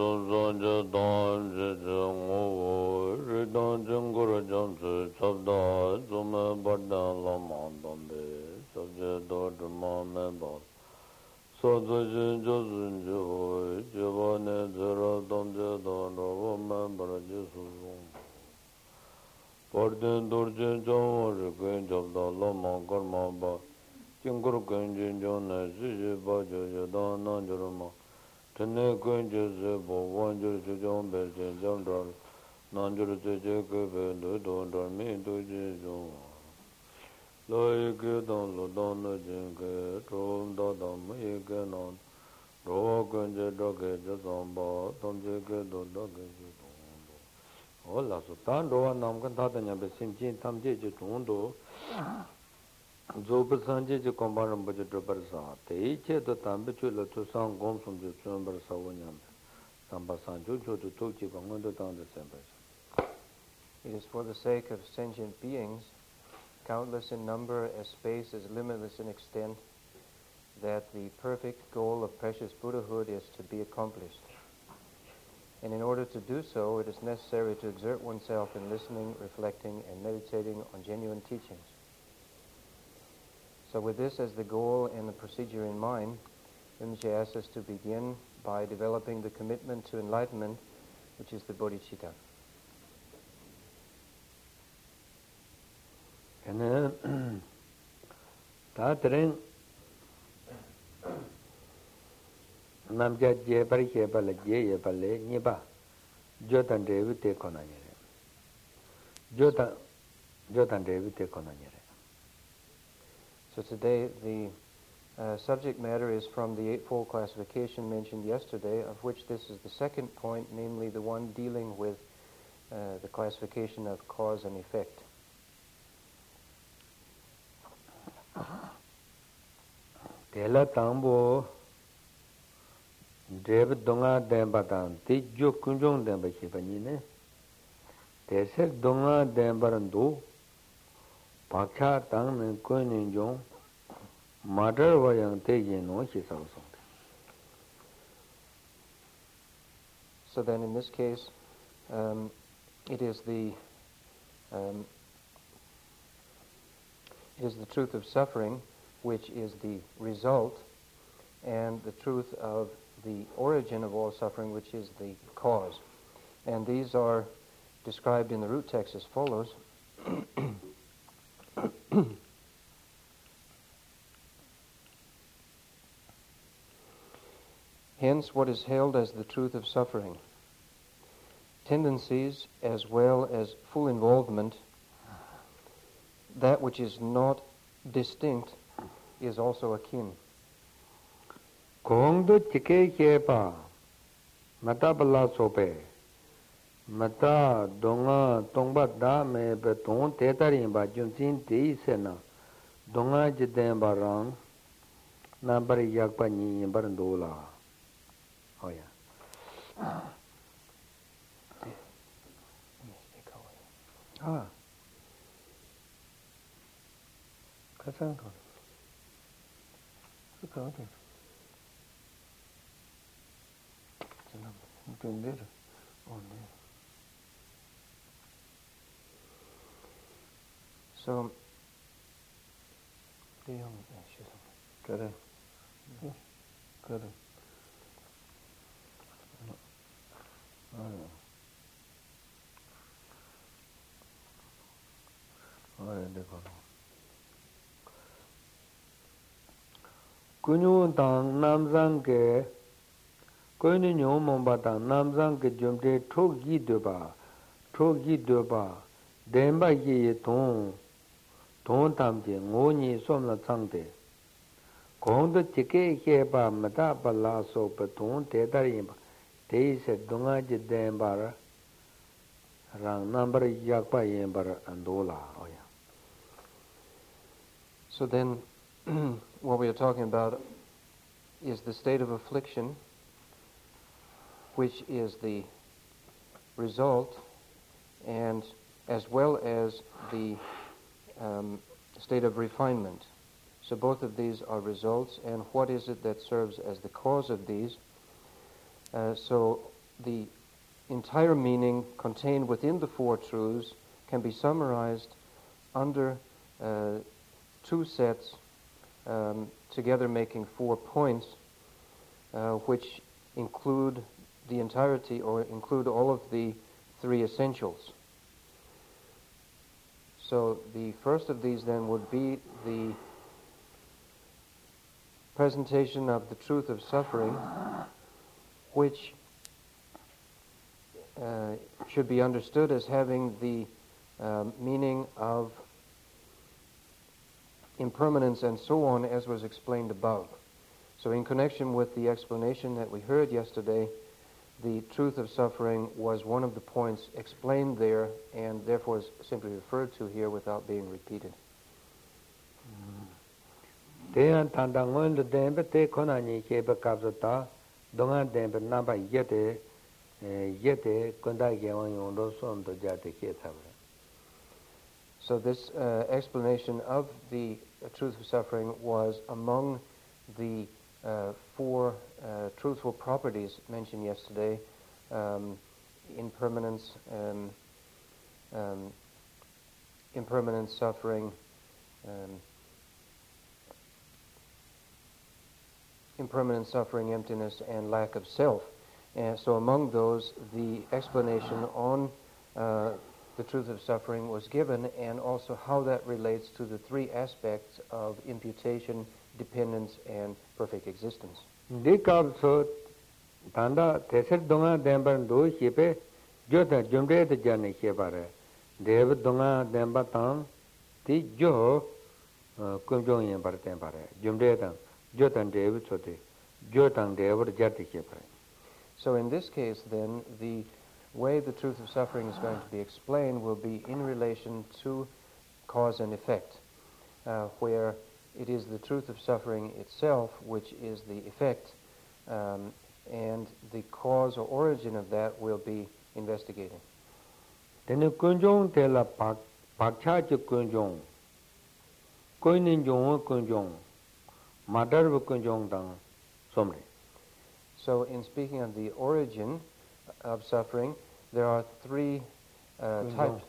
Pardon Dorje John Gwen of the Loma Gormamba, Jingur Gwenjin John Ziji Bajo Yadan Nanjurama, Tene Gwenjes, Wanjur John Belgian John Dor, Nanjur Jacob, Don Me to Jijon. Loy Gidon Lodon Jinke, Trom Dodam, Eganon, Ro Gwenje Doge Jazamba, Tom Jake Doge. Hola, so Tando Namkan Tatanya Besinjin Tamji Tundo Zobasanji Combaran Budget Barsa, Teiche the Tambichula to San Gom from the Chamber Savanyam, Sambasan Juju to Tochi Congondo down the Sembers. It is for the sake of sentient beings, countless in number as space is limitless in extent, that the perfect goal of precious Buddhahood is to be accomplished. And in order to do so, it is necessary to exert oneself in listening, reflecting, and meditating on genuine teachings. So with this as the goal and the procedure in mind, Rinpoche asks us to begin by developing the commitment to enlightenment, which is the bodhicitta. And then, Tatrin Namja Jebari Hebala Jebale, Niba, Jotan David take on Jotan David take on. So today the subject matter is from the Eightfold Classification mentioned yesterday, of which this is the second point, namely the one dealing with the classification of cause and effect. Tela Tambo David Donga Dembatan, Tijo Kunjong Dembachipanine, Tesek Donga Dembarando, Pacha Tang and Kuninjong, Mother Wayang Tejin, no, she's also. So then in this case, it is the truth of suffering, which is the result, and the truth of the origin of all suffering, which is the cause. And these are described in the root text as follows. Hence, what is held as the truth of suffering, tendencies as well as full involvement, that which is not distinct is also akin. Kongdo Chike Chepa, Mata Bala Sope, Mata Donga Tongba Dame Beton Tetarin Bajunsin Ti Sena, Donga Jidem Barang, Nambari Yakpani Barandola. Oh, yeah. Ah. Kasanko. Okay. So, Correct. Kunyu Tang Namzang Ke Kuni Nyomambata Namzang Ke Jumte Togi Deba Demba Yi Ton Tamji Ngoni Somla Tsangte Kondo Chike Heba Mata Bala So Paton Tetarimba Te said Dungaji Dembara Rang number Yakpa Yembar Andola. Oh, yeah. So then, what we are talking about is the state of affliction, which is the result, and as well as the state of refinement. So both of these are results, and what is it that serves as the cause of these? So the entire meaning contained within the Four Truths can be summarized under two sets, together making 4 points, which include the entirety or include all of the three essentials. So the first of these then would be the presentation of the truth of suffering, which should be understood as having the meaning of impermanence and so on, as was explained above. So in connection with the explanation that we heard yesterday, the truth of suffering was one of the points explained there and therefore is simply referred to here without being repeated. So this explanation of the truth of suffering was among the four truthful properties mentioned yesterday: impermanence, impermanence, suffering, impermanence, suffering, emptiness, and lack of self. And so among those, the explanation on the truth of suffering was given, and also how that relates to the three aspects of imputation, dependence, and perfect existence. So in this case, then, the way the truth of suffering is going to be explained will be in relation to cause and effect, where it is the truth of suffering itself which is the effect, and the cause or origin of that will be investigated. So in speaking of the origin of suffering, there are three types.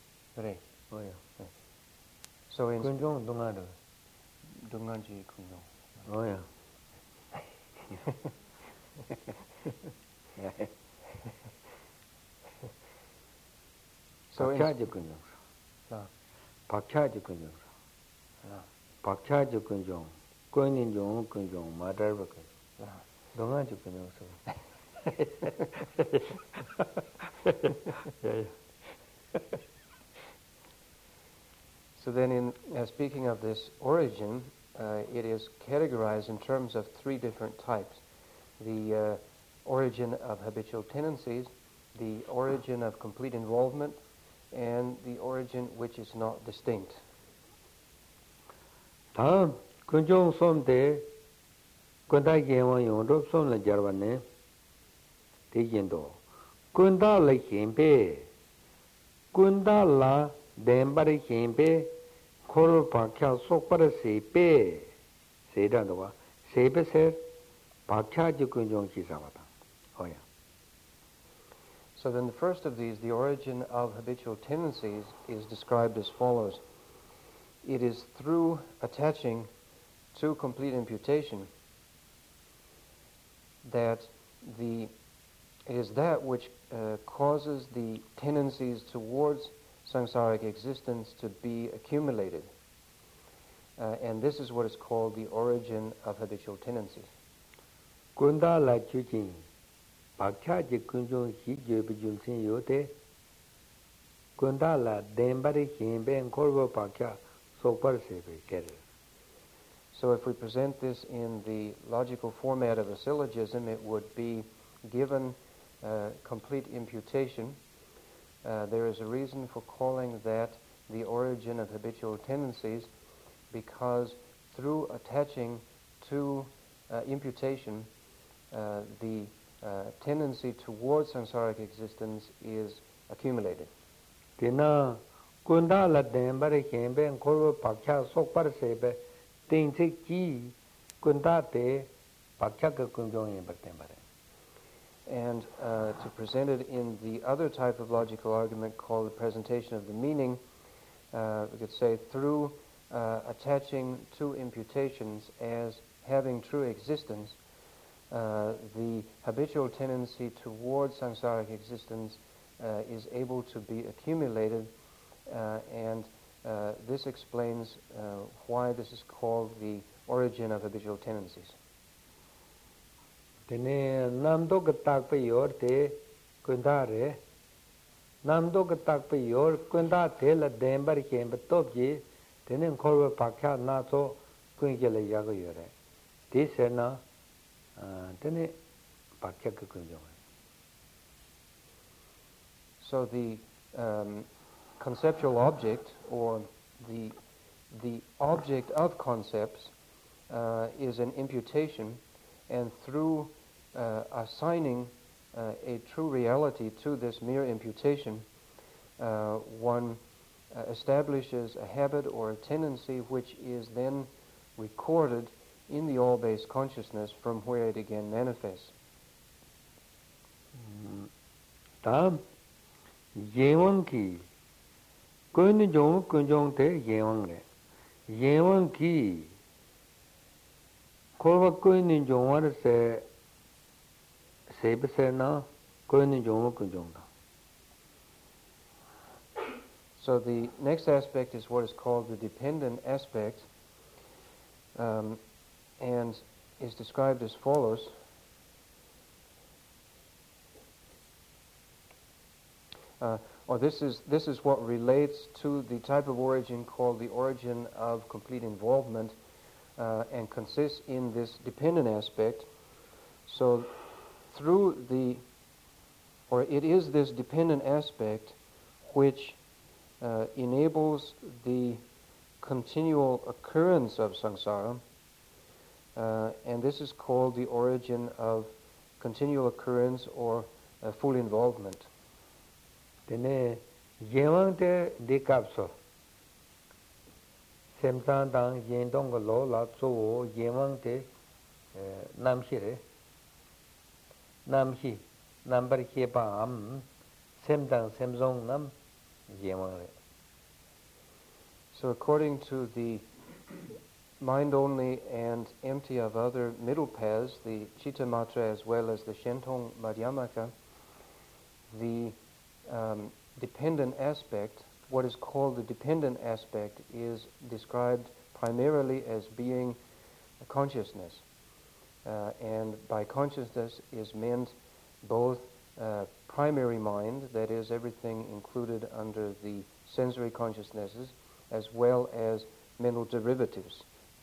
So in So then in speaking of this origin, it is categorized in terms of three different types: the origin of habitual tendencies, the origin of complete involvement, and the origin which is not distinct. So then the first of these, the origin of habitual tendencies, is described as follows. It is through attaching to complete imputation that it is that which causes the tendencies towards samsaric existence to be accumulated. And this is what is called the origin of habitual tendencies. So if we present this in the logical format of a syllogism, it would be, given complete imputation, there is a reason for calling that the origin of habitual tendencies, because through attaching to imputation, the tendency towards samsaric existence is accumulated. And to present it in the other type of logical argument called the presentation of the meaning, we could say through attaching two imputations as having true existence, the habitual tendency towards samsaric existence is able to be accumulated, and this explains why this is called the origin of habitual tendencies. Tene namdo ka takpa yor te kunda re, namdo ka takpa yor kunda te la denbar kemba topji, tene korwa pakya na so kunje la yaga yore. Te se na tene pakya ka kunjo. So the conceptual object, or the object of concepts, is an imputation, and through assigning a true reality to this mere imputation, one establishes a habit or a tendency which is then recorded in the all-base consciousness from where it again manifests. Tam yewang ki kun jong kun jong te yewang re, yewang ki korwa kun jong war se se na kun jong kun jong da. So the next aspect is what is called the dependent aspect, and is described as follows. Or this is what relates to the type of origin called the origin of complete involvement, and consists in this dependent aspect. So it is this dependent aspect which enables the continual occurrence of samsara, and this is called the origin of continual occurrence or full involvement. Tene yewang te dekapso semsan dang yen dong lo la so yewang te namhi re, namhi number ke pa am semdang semzong nam yewang re. So according to the mind-only and empty of other middle paths, the Chitta Matra as well as the Shentong Madhyamaka, the dependent aspect, what is called the dependent aspect, is described primarily as being a consciousness. And by consciousness is meant both primary mind, that is everything included under the sensory consciousnesses, as well as mental derivatives.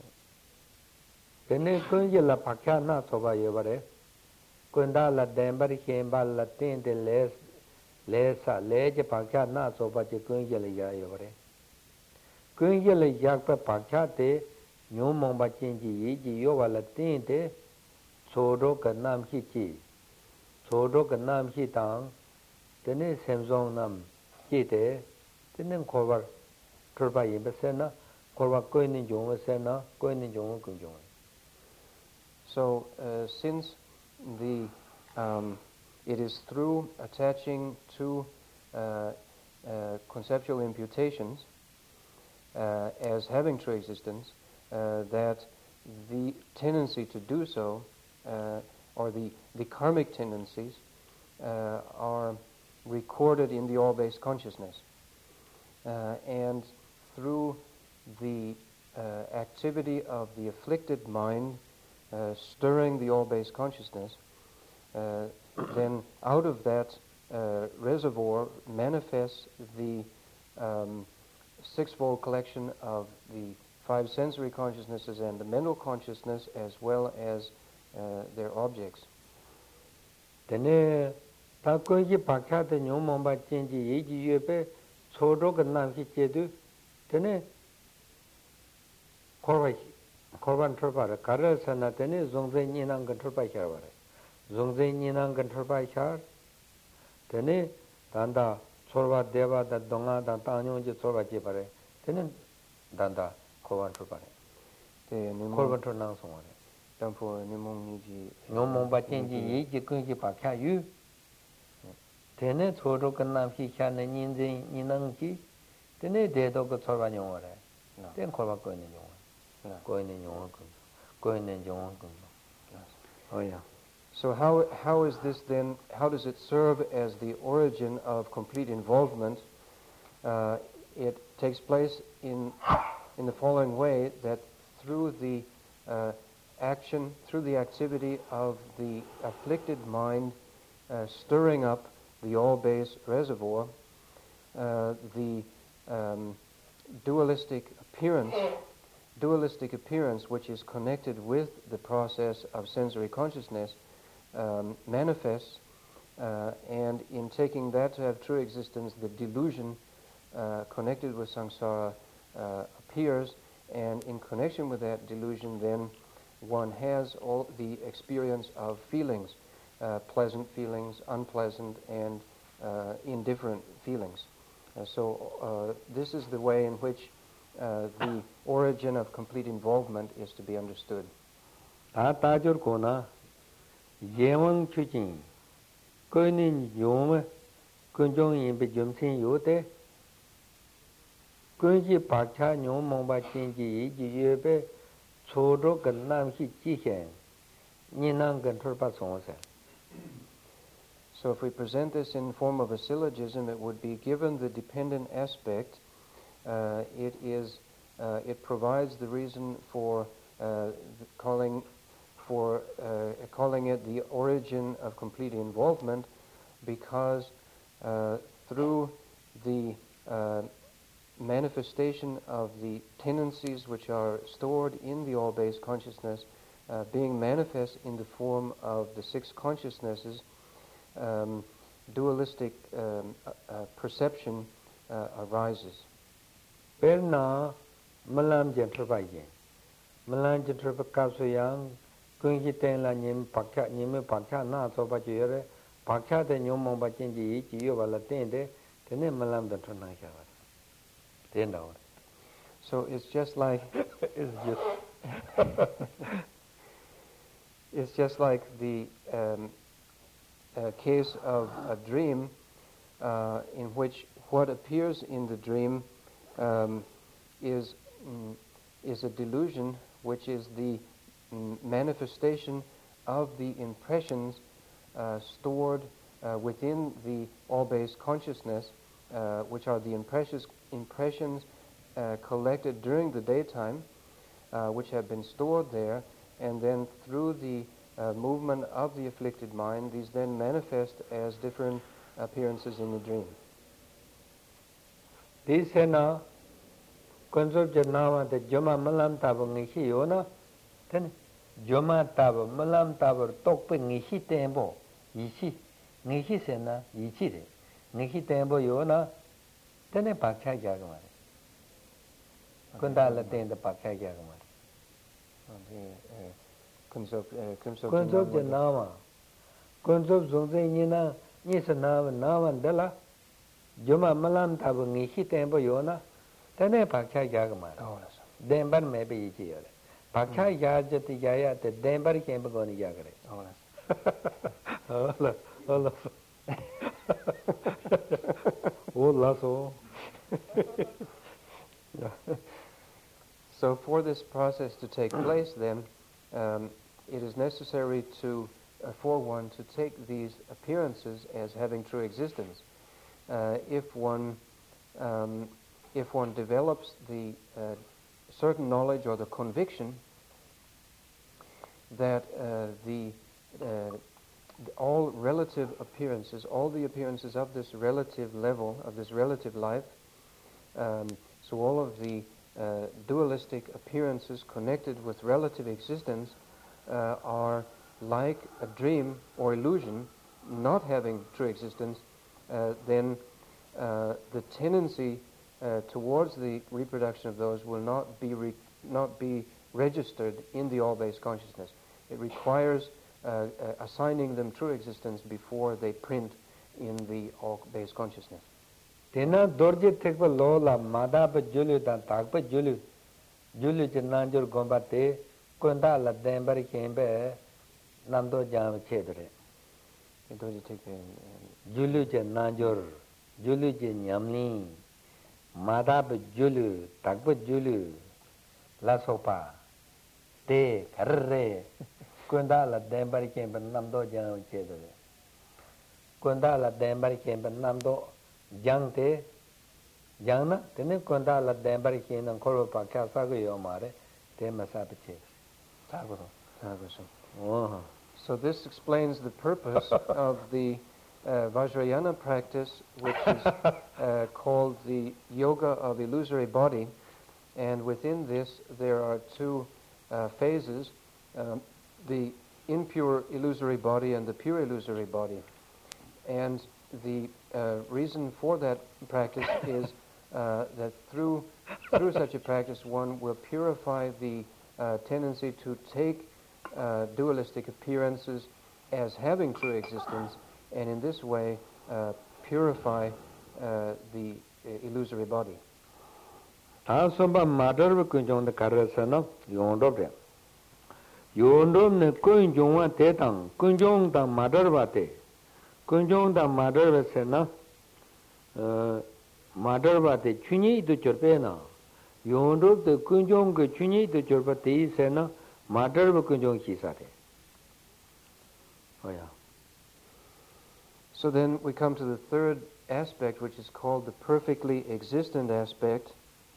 Tene kunje la pakya na soba yebare, kunda la dembari kemba la tinte lesa leje pakya na soba je kunje la ya yebare. Kunje la yakpa pakya te nyumong ba chinji yiji yoba la tinte sodo ka nam hi chi, sodo ka nam hi tang, tene semzong nam hi te, tene kobar turba yinba sena, korwa koinin jungwa sena, koinin jungwa kun jungwa. So since it is through attaching to conceptual imputations as having true existence that the tendency to do so, or the karmic tendencies, are recorded in the all-base consciousness. And through the activity of the afflicted mind stirring the all-base consciousness, then out of that reservoir manifests the sixfold collection of the five sensory consciousnesses and the mental consciousness, as well as their objects. Tene takoji pakya te nyomomba chenji yeji yepe chodro ka namki chedu tene korban turpara kara sana tene zongze nyinang kan turpa khyar vare. Zongze nyinang kan turpa khyar tene danda chorba deva da donga da tanyong je chorba je pare tene danda korban turpare. Korban tur nang songare. Champo Nimong Niji. Nomong Bachenji Yi Jikunji Pakya Yu. Tene Toro Kanam Hikana Ninzi Ninangi. Tene Dedo Kotorva Nyore. Then Korva going in Yon. Going in Yon. Going in Yon. Oh, yeah. So how is this then, how does it serve as the origin of complete involvement? It takes place in the following way, that through the action, through the activity of the afflicted mind stirring up the all-base reservoir, the dualistic appearance which is connected with the process of sensory consciousness manifests, and in taking that to have true existence, the delusion connected with samsara appears, and in connection with that delusion then one has all the experience of feelings, pleasant feelings, unpleasant, and indifferent feelings. So this is the way in which the origin of complete involvement is to be understood. Tajur Kona Yewang Chuchin Kunin Yom Kunjong in Bijumsin Yote Kunji Pakcha Nyom Momba Chinji Yube Chodo Ganam Hi Jihen Ninang Ganturpa Sonsa. So if we present this in form of a syllogism, it would be, given the dependent aspect, it provides the reason for calling it the origin of complete involvement, because through the manifestation of the tendencies which are stored in the all-base consciousness, being manifest in the form of the six consciousnesses, dualistic perception arises. Perna Malam Gentrabayan Malam Gentrabakasuyang Kunjiten La Nim Paka Nime Paka Na Sobajere Paka de Nyomon Bachinji Yovala Tende Tene Malam the Tranaka. So it's just like it's just like the case of a dream in which what appears in the dream is a delusion, which is the manifestation of the impressions stored within the all-base consciousness, which are the impressions collected during the daytime, which have been stored there, and then through the movement of the afflicted mind, these then manifest as different appearances in the dream. This is now concept now the Joma Malam Tabu Nishi Yona, then Joma Tabu Malam Tabu Tokpe Nishi Tembo, Yishi, Nishi Sena, Yichi, Nishi Tembo Yona, then a Pakcha Jagamari. Kundala Ten the Pakcha Jagamari. Concept Nama, concept Zonze Nina, Nisana, Navan Della, Joma Malam Tabu Nishi Tembo Yona, then a Pakcha Jagamari. Denver may be easier. Pakcha Yajati Jaya, the Denver came Bagoni Jagare. Oh, lasso. So for this process to take place, then, it is necessary for one to take these appearances as having true existence. If one develops the certain knowledge or the conviction that all relative appearances, all the appearances of this relative level, of this relative life, so all of the dualistic appearances connected with relative existence are like a dream or illusion, not having true existence, then the tendency towards the reproduction of those will not be registered in the all-base consciousness. It requires assigning them true existence before they print in the all-base consciousness. Tena dorje tekpa lo la madaba julu dan takpa julu Julu Jananjur Gombate Kunda la dembari kembe namdo jam chedre. Julu je nanjor, julu je nyamni, madab julu, takbu julu, la sopa, te karre. Kunda la dembari kembe namdo jam chedre. Kunda la dembari kembe namdo jang te, jang na, tene kunda la dembari kembe koro pa kya sago yo mare, te masabi chedre. So this explains the purpose of the Vajrayana practice, which is called the yoga of illusory body. And within this, there are two phases, the impure illusory body and the pure illusory body. And the reason for that practice is that through such a practice, one will purify the tendency to take dualistic appearances as having true existence, and in this way purify the illusory body. Asomba madarva kunjong de karasana yondobde. Yondom ne kunjongwa te tang kunjong da madarva te. Kunjong da madarva sena madarva te chunyi du chorpe na. Yondob de kunjong ke chunyi du chorpa te sena madarva kunjong hisate. Oh yeah. So then we come to the third aspect, which is called the perfectly existent aspect,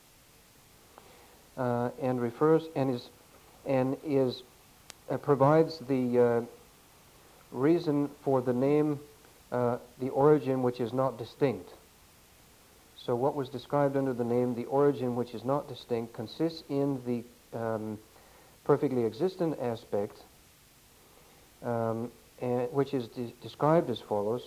and refers and is provides the reason for the name, the origin which is not distinct. So what was described under the name, the origin which is not distinct, consists in the perfectly existent aspect, and which is described as follows.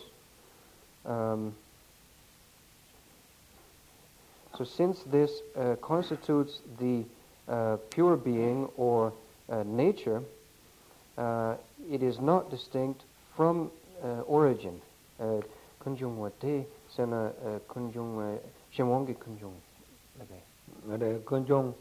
So since this constitutes the pure being or nature, it is not distinct from origin. Kunjung wate sena kunjung shemwongi kunjung. Kunjung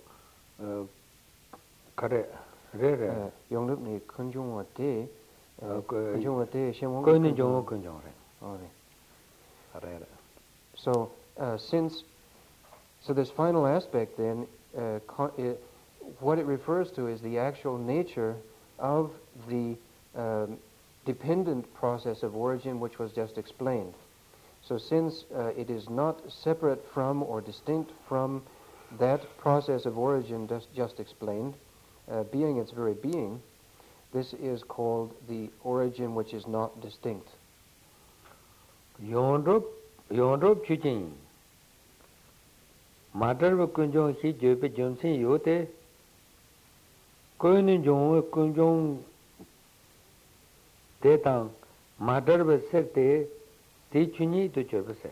kare re yonglup ni kunjung wate kunjung wate shemwongi kunjung re. So so this final aspect then, what it refers to is the actual nature of the dependent process of origin, which was just explained. So since it is not separate from or distinct from that process of origin just explained, being its very being, this is called the origin which is not distinct. Yondrup chuchin madarva kunjong hi jope jonsin yote koyni jong kunjong te tang madarva sekte te chuni to chobase.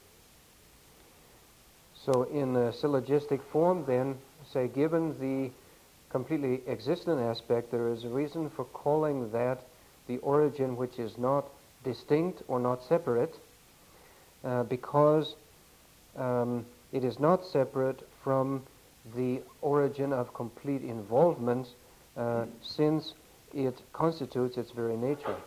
So in a syllogistic form then, say given the completely existent aspect, there is a reason for calling that the origin which is not distinct or not separate, because it is not separate from the origin of complete involvement, since it constitutes its very nature.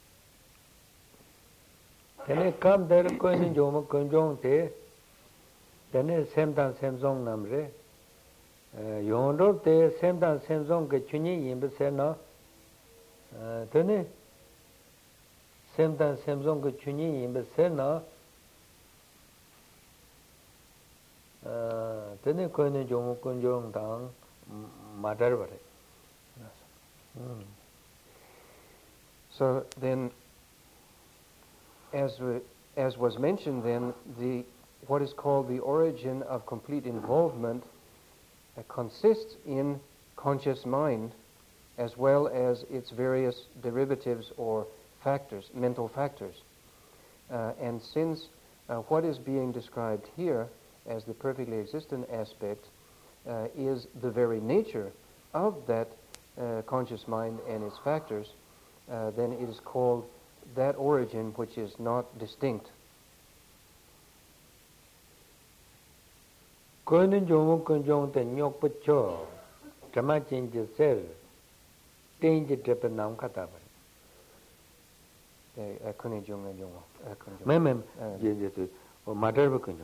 Tene kam der koin jom kunjong te tene semdan semzong namre yondop te semdan semzong ke chuni yimbe sena tene semdan semzong ke chuni yimbe sena tene koin jom kunjong dang madar bare. So then, as was mentioned then, what is called the origin of complete involvement consists in conscious mind, as well as its various derivatives or factors, mental factors. And since what is being described here as the perfectly existent aspect is the very nature of that conscious mind and its factors, then it is called that origin which is not distinct. Koinin jomu kunjong te nyok pucho, kama chinji sel, danger trip nam khata ba kunni jung and jung mem je o matter ba kunjo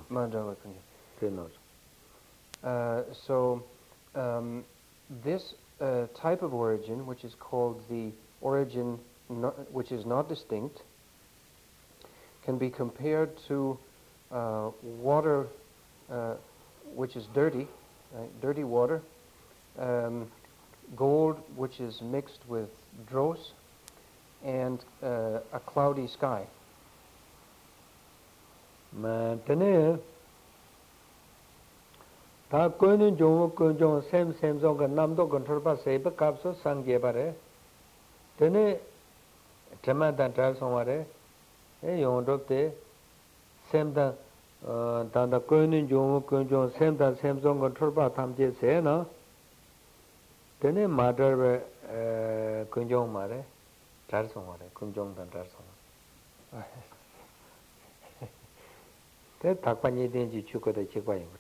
so this type of origin, which is called the origin which is not distinct, can be compared to water which is dirty, right? Dirty water, gold which is mixed with dross, and a cloudy sky. Ta koinu jong sem zong ga nam do control pa sei ba kap so sang ge bare tene thema dan tra song ware e yong dop te sem da da koinu jong sem da sem zong control pa tham je se na tene matter be kunjong mare tra song ware kunjong dan tra song te tak pa ni den ji chu ko de che kwa yin.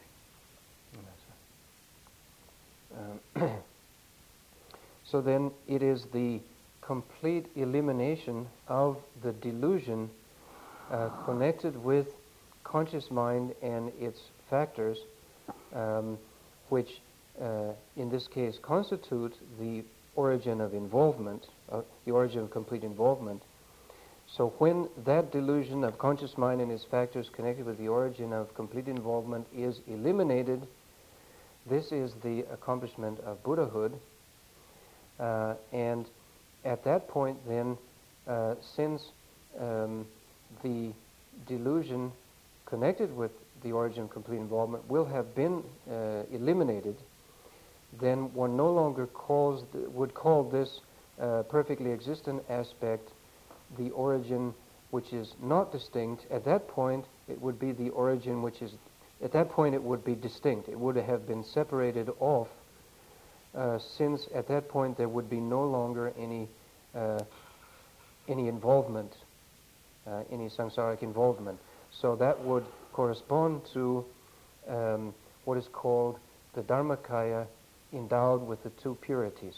So then it is the complete elimination of the delusion connected with conscious mind and its factors, which in this case constitute the origin of involvement, the origin of complete involvement. So when that delusion of conscious mind and its factors connected with the origin of complete involvement is eliminated, this is the accomplishment of Buddhahood, and at that point then, since the delusion connected with the origin of complete involvement will have been eliminated, then one no longer would call this perfectly existent aspect the origin which is not distinct. At that point, it would be the origin which is at that point it would be distinct. It would have been separated off, since at that point there would be no longer any involvement, any samsaric involvement. So that would correspond to what is called the Dharmakaya endowed with the two purities.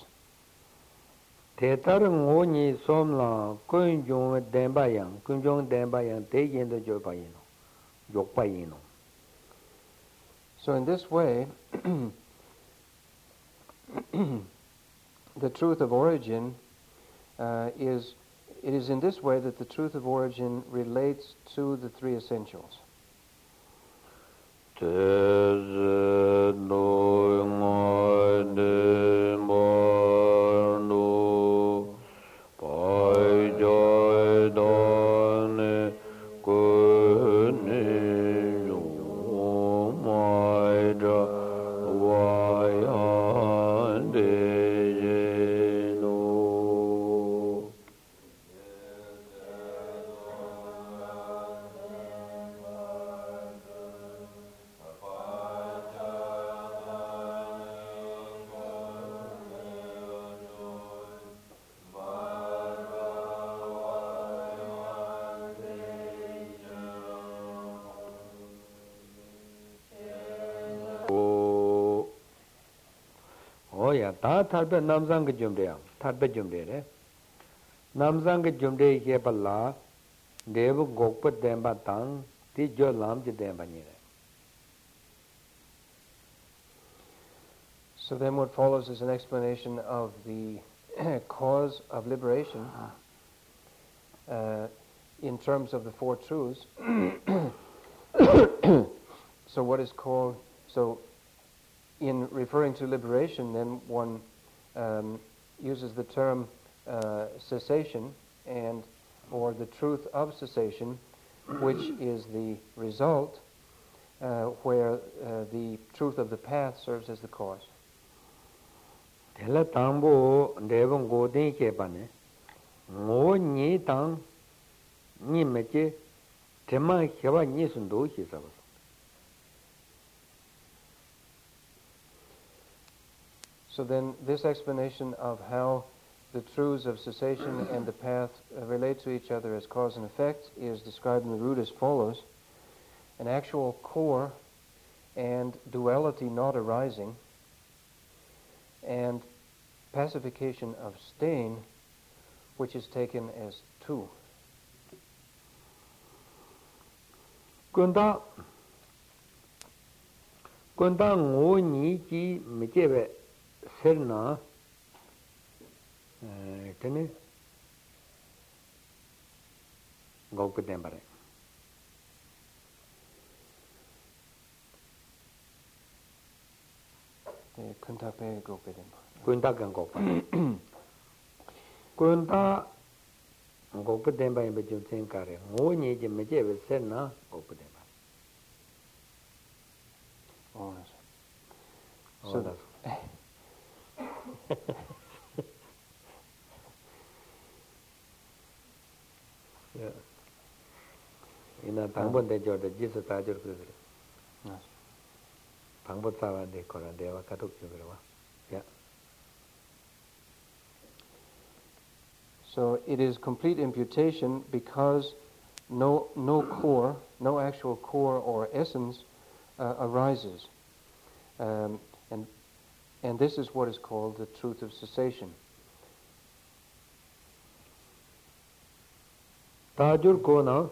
So in this way, the truth of origin it is in this way that the truth of origin relates to the three essentials. Ta tharpe namsang ke jumde tharpe jumde re namsang ke jumde ke palla dev gokpat demba tang ti jo lam je demba ni re. So then what follows is an explanation of the cause of liberation in terms of the Four Truths. So what is called, in referring to liberation, then one uses the term cessation or the truth of cessation, which is the result, where the truth of the path serves as the cause. Tela tambo devon godin ke bane ngo ni tang ni meche tema kheba ni sundo hi sabas. So then this explanation of how the truths of cessation and the path relate to each other as cause and effect is described in the root as follows: an actual core and duality not arising, and pacification of stain, which is taken as two. Kunda ngo ni ji mi jebe serna tene ngok dembare. Kunda pe go pedemba. Kunda gan ngok pa. Kunda ngok pedemba imbe jum sen kare. Ngo ni ji mi jebe serna ngok pedemba. Oh, So that's yeah. Ina 방본 대저도 지서 다저 그래. 방본 사와데 거라 대화 가독 그래 와. Yeah. So it is complete imputation because no core, no actual core or essence arises, and this is what is called the truth of cessation. 다줄 거나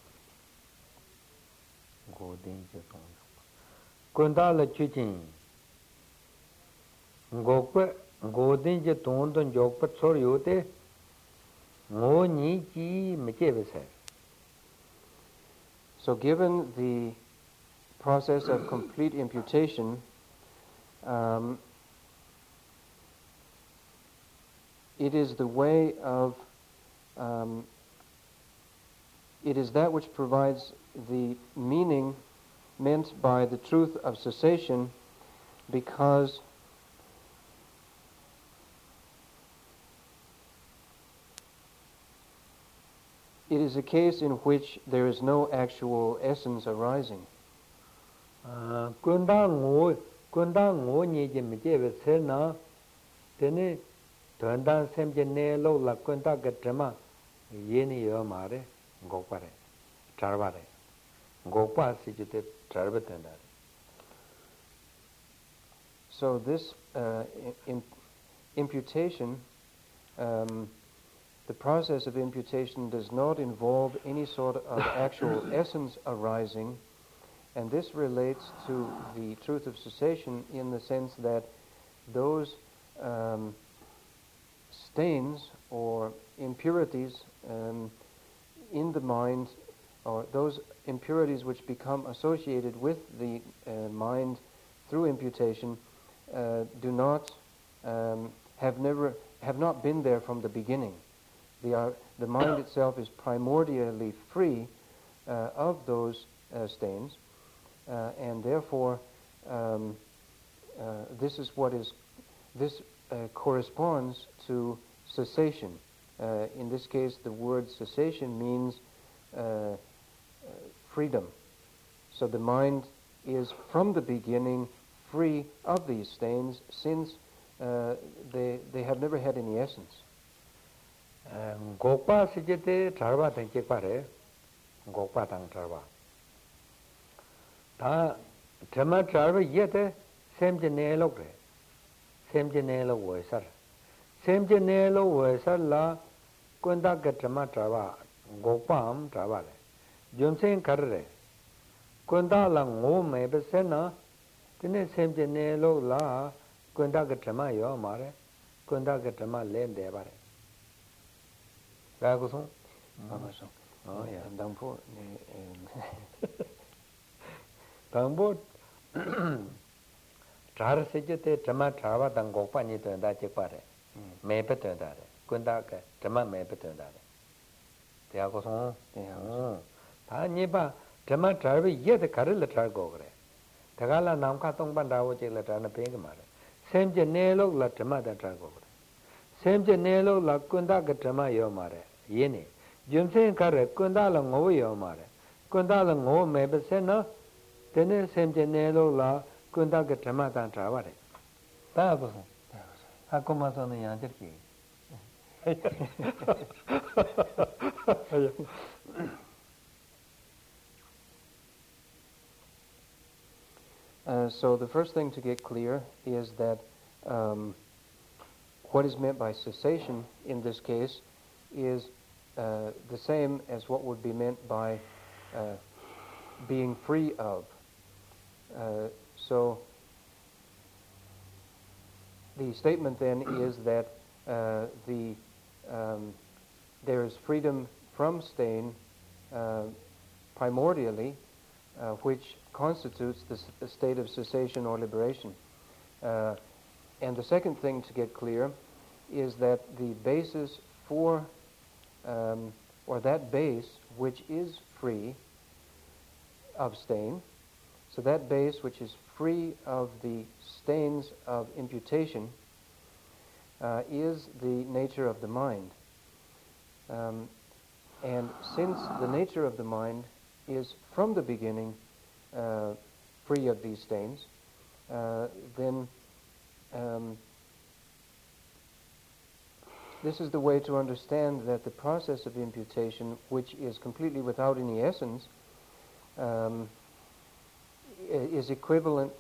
고딩제 동 건달을 주진 고ppe 고딩제 돈돈 적ppe 소리요데 모니지 미제베세. So given the process of complete imputation, it is the way of it is that which provides the meaning meant by the truth of cessation, because it is a case in which there is no actual essence arising. 군다 ngo ni je me je be sena tene dondan semje ne lo la kunta ga drama yeni yo mare gopare charvare gopa si jute charvatenda. So this imputation, the process of imputation does not involve any sort of actual essence arising, and this relates to the truth of cessation in the sense that those stains or impurities in the mind, or those impurities which become associated with the mind through imputation, have not been there from the beginning. The mind itself is primordially free of those stains, and therefore this corresponds to cessation. In this case, the word cessation means freedom. So the mind is from the beginning free of these stains, since they have never had any essence. Gokpa sijete charva tenche pare gokpa tang charva ta tema charva yete semje ne logre semje ne lo wesar semje ne lo wesar la kunda ga tema charva gokpa am charva le jumsen karre kunda la ngo me be sena tine semje ne lo la kunda ga tema yo mare kunda ga tema len de bare. Raguson? Oh, yeah. Dangpo. Dangpo. Chara sejete chama chava dangokpa ni tenda chekpare. Mepe tenda re. Kunda ke chama mepe tenda re. Raguson? Ta nipa chama chava yete karila char gogre. Tagala namka tongpan rawo chekla chana pengi mare. Semje nelok la chama da char gogre. Semje nelok la kunda ke chama yo mare. Yeni jumsen kare kunda la ngo yo mare kunda la ngo me be sena tene semje ne lo la kunda ke thama tan traware ta ba so akoma so ne yan jerki. So the first thing to get clear is that what is meant by cessation in this case is the same as what would be meant by being free of. So the statement then is that there is freedom from stain primordially, which constitutes the state of cessation or liberation. And the second thing to get clear is that the basis for, or that base which is free of stain, so that base which is free of the stains of imputation is the nature of the mind. And since the nature of the mind is from the beginning free of these stains, then this is the way to understand that the process of imputation, which is completely without any essence, is equivalent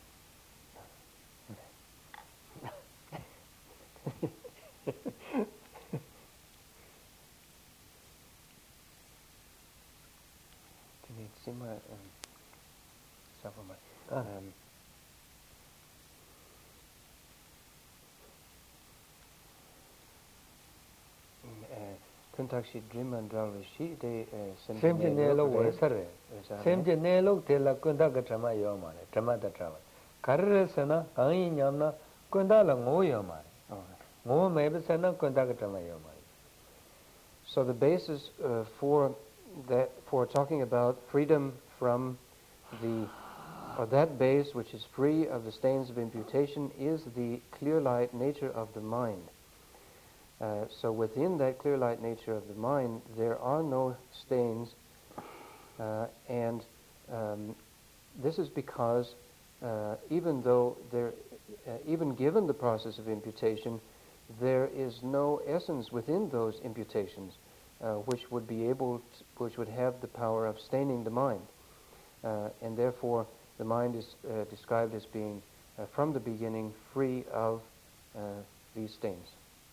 Kuntakshi Driman Dralvishi, they Semjinelo Wesare. Semjinelo Tela Kundaka Trama Yomane, Tramata Trama. Karasana, Kain Yamna, Kundala Moyomane. Mo Mabasana, Kundaka Trama Yomane. So the basis for talking about freedom from that base which is free of the stains of imputation is the clear light nature of the mind. So within that clear light nature of the mind, there are no stains, and this is because even given the process of imputation, there is no essence within those imputations which would have the power of staining the mind, and therefore the mind is described as being from the beginning free of these stains.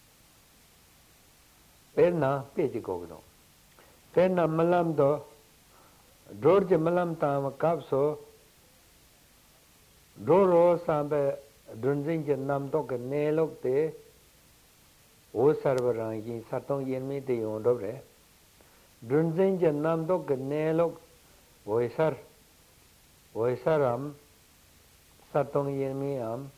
Perna Peti Gogno. Perna Malam do George Malam Tam Kapso Doro Sambe Dunzinja Nam Dog Nelok de O Sarvarangi Satong Yenmi de Yondobre Dunzinja Nam Dog Nelok Voisaram Satong Yenmi Am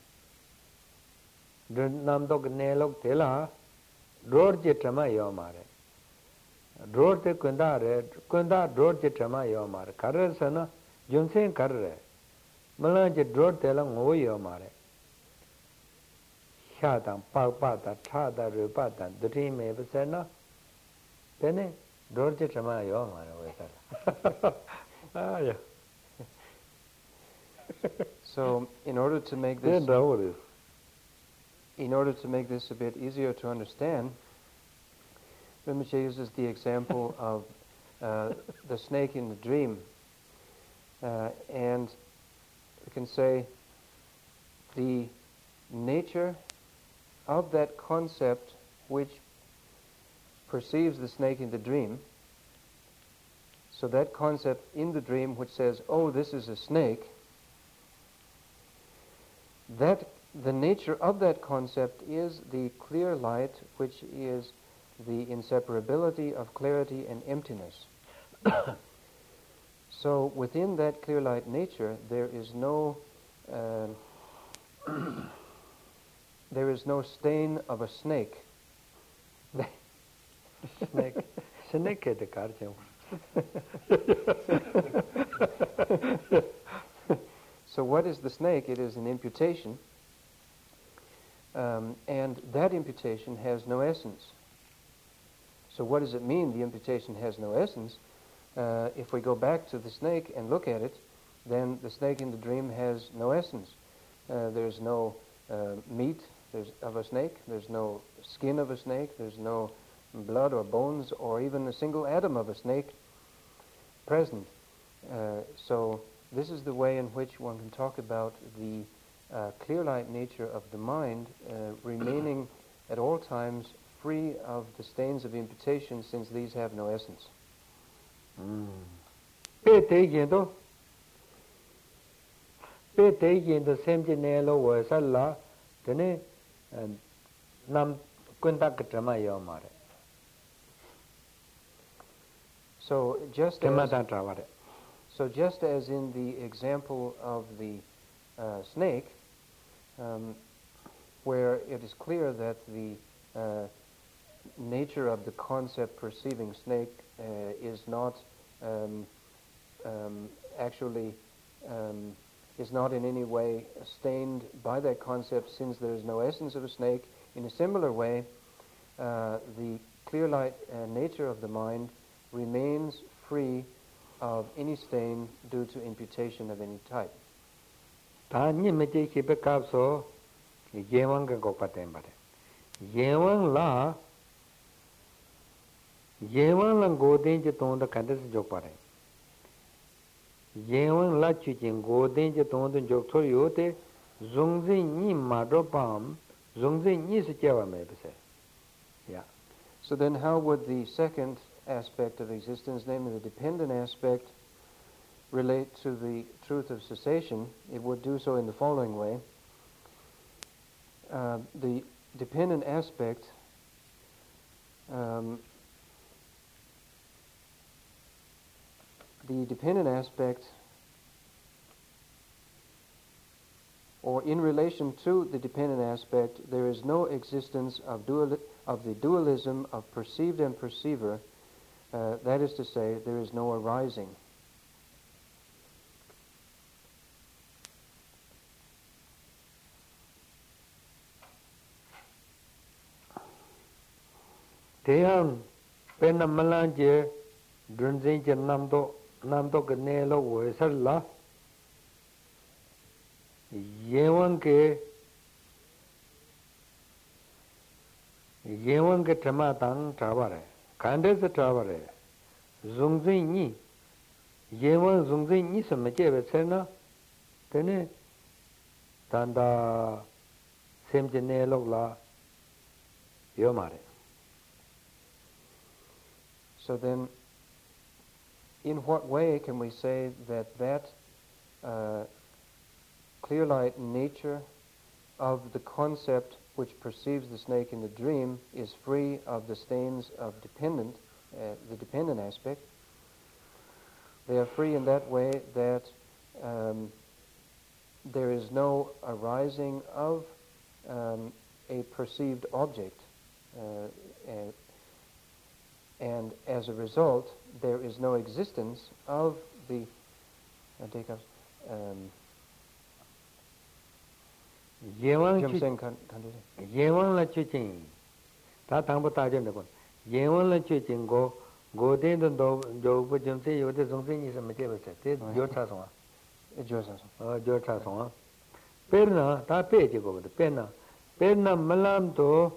Nam Dog Nelok Tela George Trama Yomare. George Kunda George Trama Yomare. Karasana, Junsen Karre. Malanje George Telang O Yomare. Shatam, Pagpata, Tada, Rupatan, the dream Ebasena. Then George Trama Yomare. Ah, yeah. So, in order to make this a bit easier to understand, Rinpoche uses the example of the snake in the dream. And we can say the nature of that concept which perceives the snake in the dream, so that concept in the dream which says, oh, this is a snake, that the nature of that concept is the clear light, which is the inseparability of clarity and emptiness. So within that clear light nature, there is no stain of a snake. Snake at the cartoon. So what is the snake? It is an imputation. And that imputation has no essence. So what does it mean, the imputation has no essence? If we go back to the snake and look at it, then the snake in the dream has no essence. There's no meat of a snake, there's no skin of a snake, there's no blood or bones or even a single atom of a snake present. So this is the way in which one can talk about the clear light nature of the mind remaining at all times free of the stains of imputation, since these have no essence. So just as in the example of the snake, where it is clear that the nature of the concept perceiving snake is not is not in any way stained by that concept, since there is no essence of a snake. In a similar way, the clear light nature of the mind remains free of any stain due to imputation of any type. So then how would the second aspect of existence, namely the dependent aspect, relate to the truth of cessation? It would do so in the following way. The dependent aspect or in relation to the dependent aspect, there is no existence of the dualism of perceived and perceiver. That is to say, there is no arising. Teyang pena malanje drunzin je namdo gnelo wesarla yewan ke tamatang tabare kande se tabare zungzin ni yewan zungzin ni samje sena tene tanda semje nelo la yomare. So then, in what way can we say that clear light nature of the concept which perceives the snake in the dream is free of the stains of the dependent aspect? They are free in that way that there is no arising of a perceived object, and as a result, there is no existence of the yewan la chuching ta tangbo ta jem de kon yewan la chuching go den do jo bu jem se yo de song se ni se me je ba se te jo cha song jo cha song perna ta pe je go de perna malam to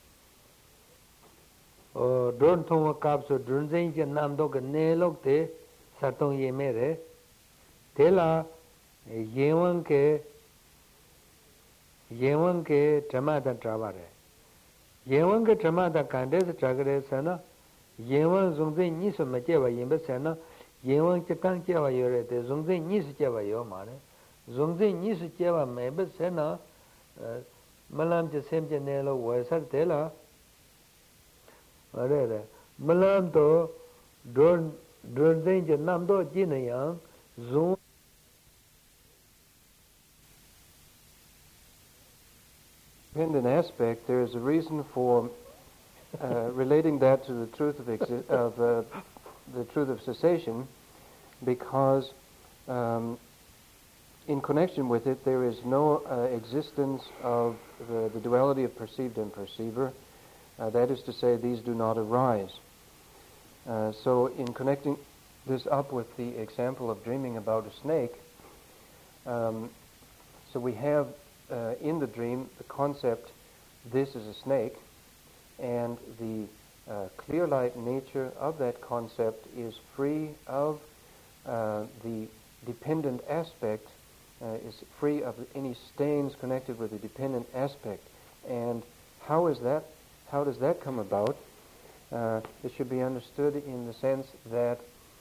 don't thong kap so drunzen je nam do ke ne lok te satong ye me re te la yewan ke dhamata travare yewan ke dhamata kande se tragre sana yewan zungzen ni so me je ba yin ba sana yewan che kang che ba yo re te zungzen ni se che ba yo ma re zungzen ni se che ba me ba sana malam je sem je ne lo wa sar te la are malam to don den je nam do ji ne yang zung dependent aspect. There is a reason for relating that to the truth of the truth of cessation, because in connection with it there is no existence of the duality of perceived and perceiver. That is to say, these do not arise. So in connecting this up with the example of dreaming about a snake, so we have in the dream the concept, this is a snake, and the clear light nature of that concept is free of the dependent aspect, is free of any stains connected with the dependent aspect. And how is that? How does that come about? It should be understood in the sense that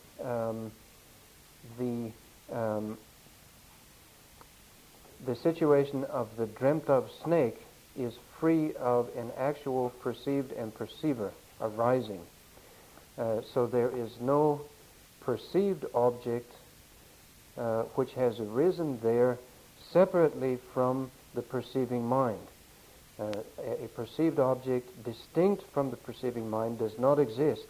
the situation of the dreamt of snake is free of an actual perceived and perceiver arising. So there is no perceived object which has arisen there separately from the perceiving mind. A perceived object distinct from the perceiving mind does not exist.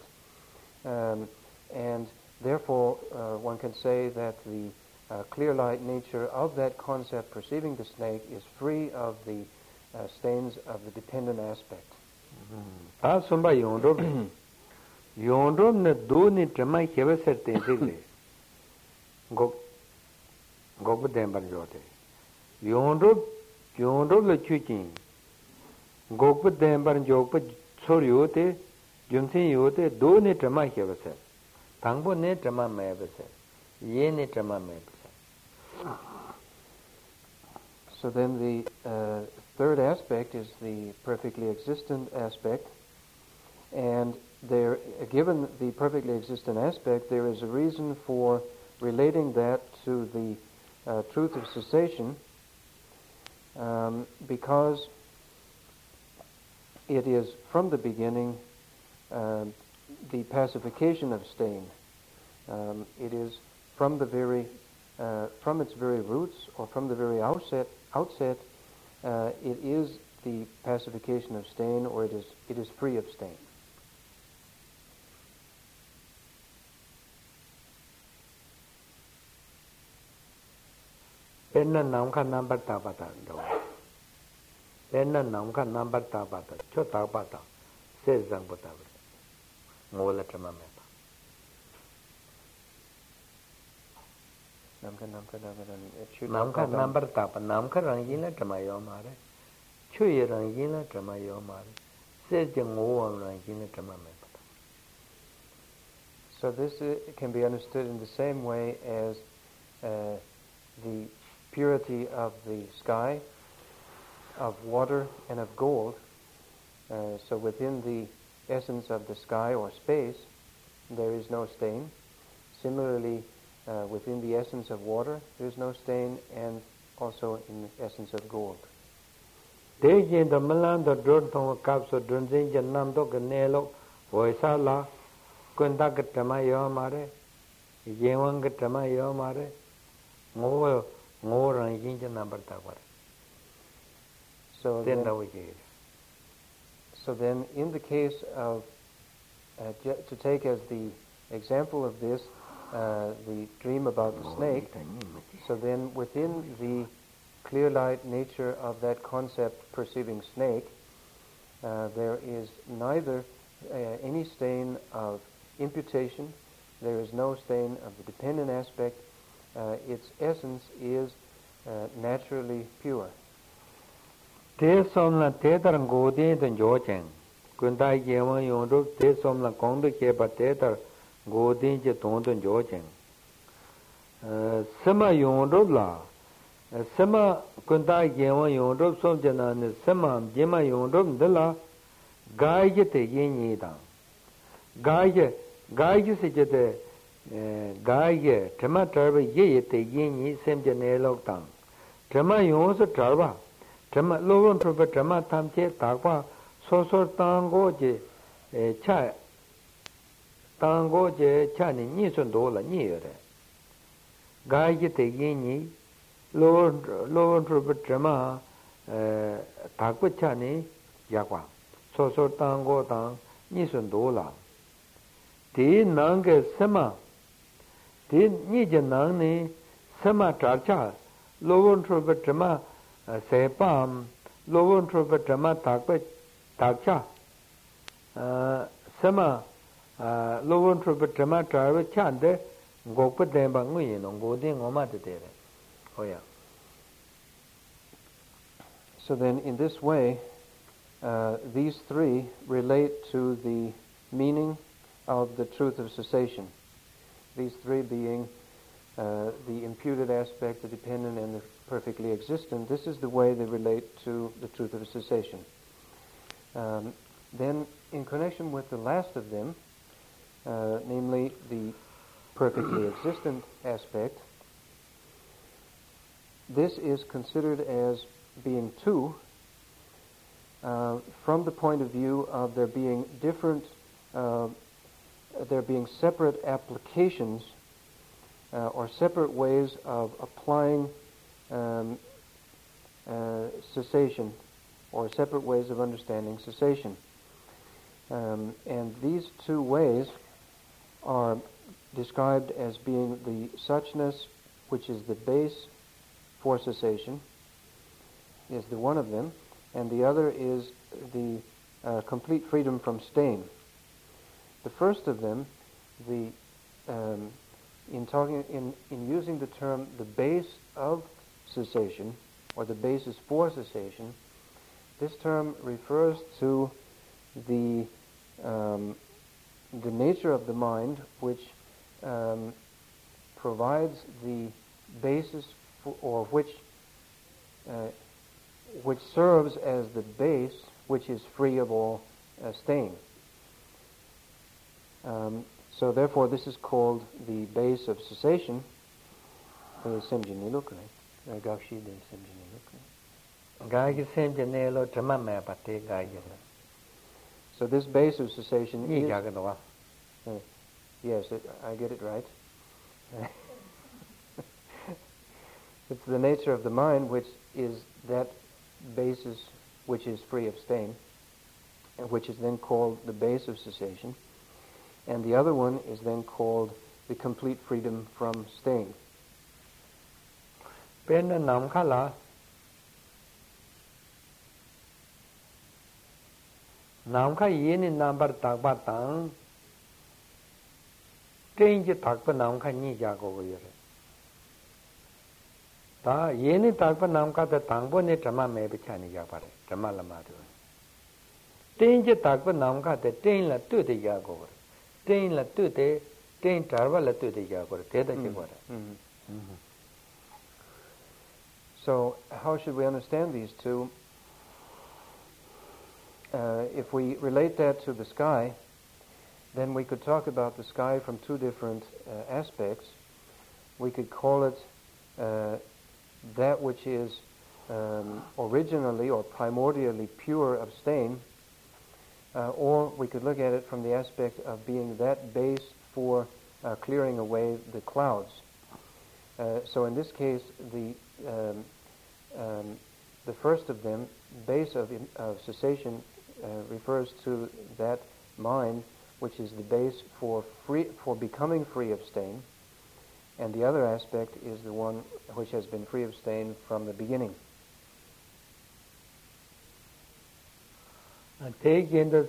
And therefore, one can say that the clear light nature of that concept perceiving the snake is free of the stains of the dependent aspect. Sumba Yondrob ne do ni trama heva serte zile. Gok dembar jote. Yondrob le chuchin. Gok dembar jok sor yote, jumsin yote do ni trama heva ser. Tangbo ne trama me ser. Ye ne trama me ser. So then the third aspect is the perfectly existent aspect, and there, given the perfectly existent aspect, there is a reason for relating that to the truth of cessation, because it is from the beginning the pacification of stain. It is from the very from its very roots, or from the very outset, it is the pacification of stain, or it is free of stain. Penna namka number tabata do. Penna namka number tabata. Cho tabata. Says Zangpota. Mola trama mepa. Namka number tapa. Namka rangila trama yomare. Chuy rangila trama yomare. Says Jango rangila trama mepa. So this can be understood in the same way as the purity of the sky, of water, and of gold. So within the essence of the sky or space, there is no stain. Similarly, within the essence of water, there is no stain, and also in the essence of gold. So then, in the case of, to take as the example of this, the dream about the snake, so then within the clear light nature of that concept perceiving snake, there is neither any stain of imputation, there is no stain of the dependent aspect. Its essence is naturally pure. Te somla te tar ngode den jochen. Kunda yewa yondo te somla kongde ke ba te tar ngode je ton den jochen. Sama yondo la. Sama kunda yewa yondo som jana ne sama jema yondo ndela gaje te yenyi da. Gaje se je te gaye trama tarba ye te yenyi semje ne lok tang. Trama yon so tarba. Trama lovon tropa trama tamche takwa sosor tango je cha ni ni sun do la ni yore. Gaye te yenyi lovon tropa trama takwa cha ni yakwa. Sosor tango tang ni sun do la. Ti nang sema Ti nije nang ni sama charcha lovon tropa trama sepam lovon tropa trama takcha sama lovon tropa trama tarva chande gokpa demba ngui no godi ngoma te tere. Oh yeah. So then, in this way, these three relate to the meaning of the truth of cessation. These three being the imputed aspect, the dependent, and the perfectly existent. This is the way they relate to the truth of cessation. Then, in connection with the last of them, namely the perfectly existent aspect, this is considered as being two from the point of view of there being separate applications or separate ways of applying cessation, or separate ways of understanding cessation. And these two ways are described as being the suchness, which is the base for cessation, is the one of them, and the other is the complete freedom from stain. The first of them, in using the term the base of cessation, or the basis for cessation, this term refers to the nature of the mind which provides the basis for, or which serves as the base which is free of all stain. So therefore this is called the base of cessation. So this base of cessation is... yes, I get it right. It's the nature of the mind which is that basis which is free of stain, and which is then called the base of cessation. And the other one is then called the complete freedom from stain. Namka yeni number takpa tang tenji takpa namka ni jago yore. Ta yeni takpa namka ta tangpo ne trama mebe chani jagpare, trama lama do. Tenji takpa namka ta ten la tu de jago yore. Ten la tu de, ten tarva la tu de jago yore. Teda jagpare. So how should we understand these two? If we relate that to the sky, then we could talk about the sky from two different aspects. We could call it that which is originally or primordially pure of stain, or we could look at it from the aspect of being that base for clearing away the clouds. So in this case, the first of them, base of cessation, refers to that mind which is the base for becoming free of stain, and the other aspect is the one which has been free of stain from the beginning. Yeni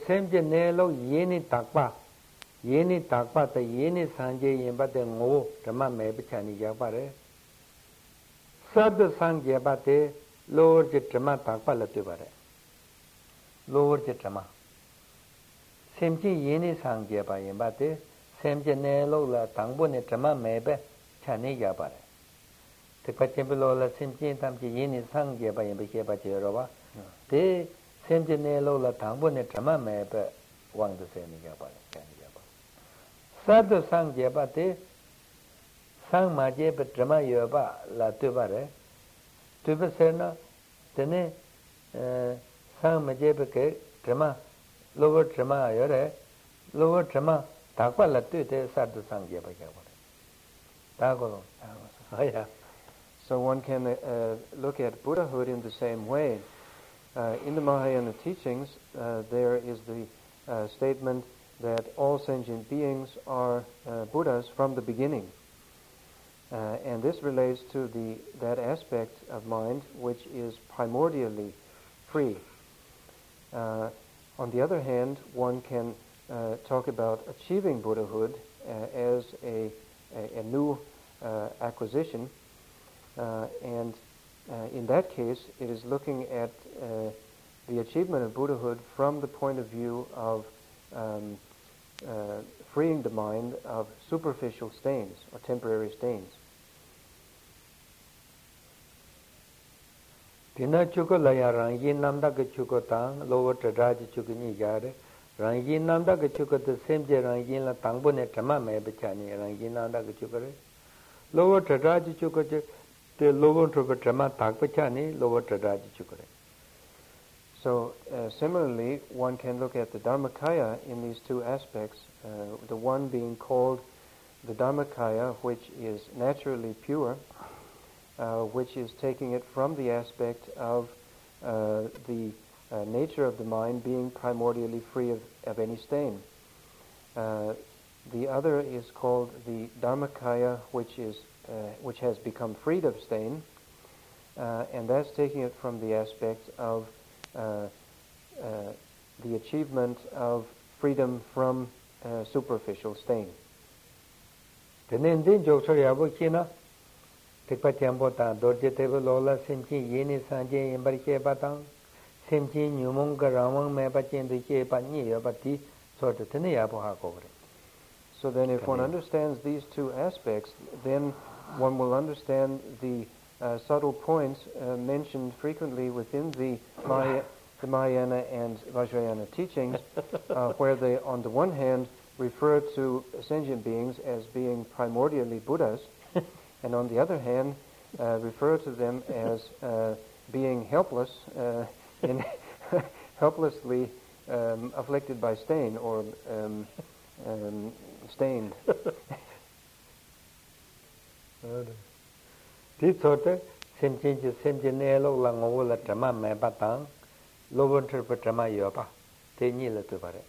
takpa ta yeni sanje yinpa te ngo trama mebe chani jagpare. Sadhu sanje ba te lower je trama takpa la tu bare. Lower je trama. Semchi yeni sanje ba yinpa te semchi ne lo la tangbo ne trama mebe chani jagpare. Te pachempe lo la semchi tamchi yeni sanje ba yinpa xeba che roba. Te semchi ne lo la tangbo ne trama mebe wang de se ni jagpare. Sadhu sang jeba te sang ma jeba drama yoba la tuba re tuba serna tene sang ma jeba ke drama lower drama yore lower drama takwa la tu te sadhu sang jeba jeba re. So one can look at Buddhahood in the same way. In the Mahayana teachings, there is the statement that all sentient beings are Buddhas from the beginning. And this relates to that aspect of mind which is primordially free. On the other hand, one can talk about achieving Buddhahood as a new acquisition. And in that case, it is looking at the achievement of Buddhahood from the point of view of freeing the mind of superficial stains or temporary stains. Tina chuko laya rangi namda ke chuko tang, lowo tradraji chuko ni jare, rangi namda ke chuko te semje rangi la tangbo ne trama me bachani, rangi namda ke chuko re. Lowo tradraji chuko te lowo trupa trama tak bachani, lowo tradraji chuko re. So similarly, one can look at the Dharmakaya in these two aspects, the one being called the Dharmakaya, which is naturally pure, which is taking it from the aspect of the nature of the mind being primordially free of any stain. The other is called the Dharmakaya, which has become freed of stain, and that's taking it from the aspect of the achievement of freedom from superficial stain. Tenendin joksor yabo kina tekpa tiambo ta dorje tebe lola simchi yeni sanje yembarike batang simchi nyumong ka ramang me bachin de ke pa ni yabati sort of tene yabo ha ko. So then if one understands these two aspects, then one will understand the subtle points mentioned frequently within the Mahayana and Vajrayana teachings, where they, on the one hand, refer to sentient beings as being primordially Buddhas, and on the other hand, refer to them as being helpless, helplessly afflicted by stain or stained. This sort of sentient nelo langola trama me batang lower trama yoba te ni la tu pare.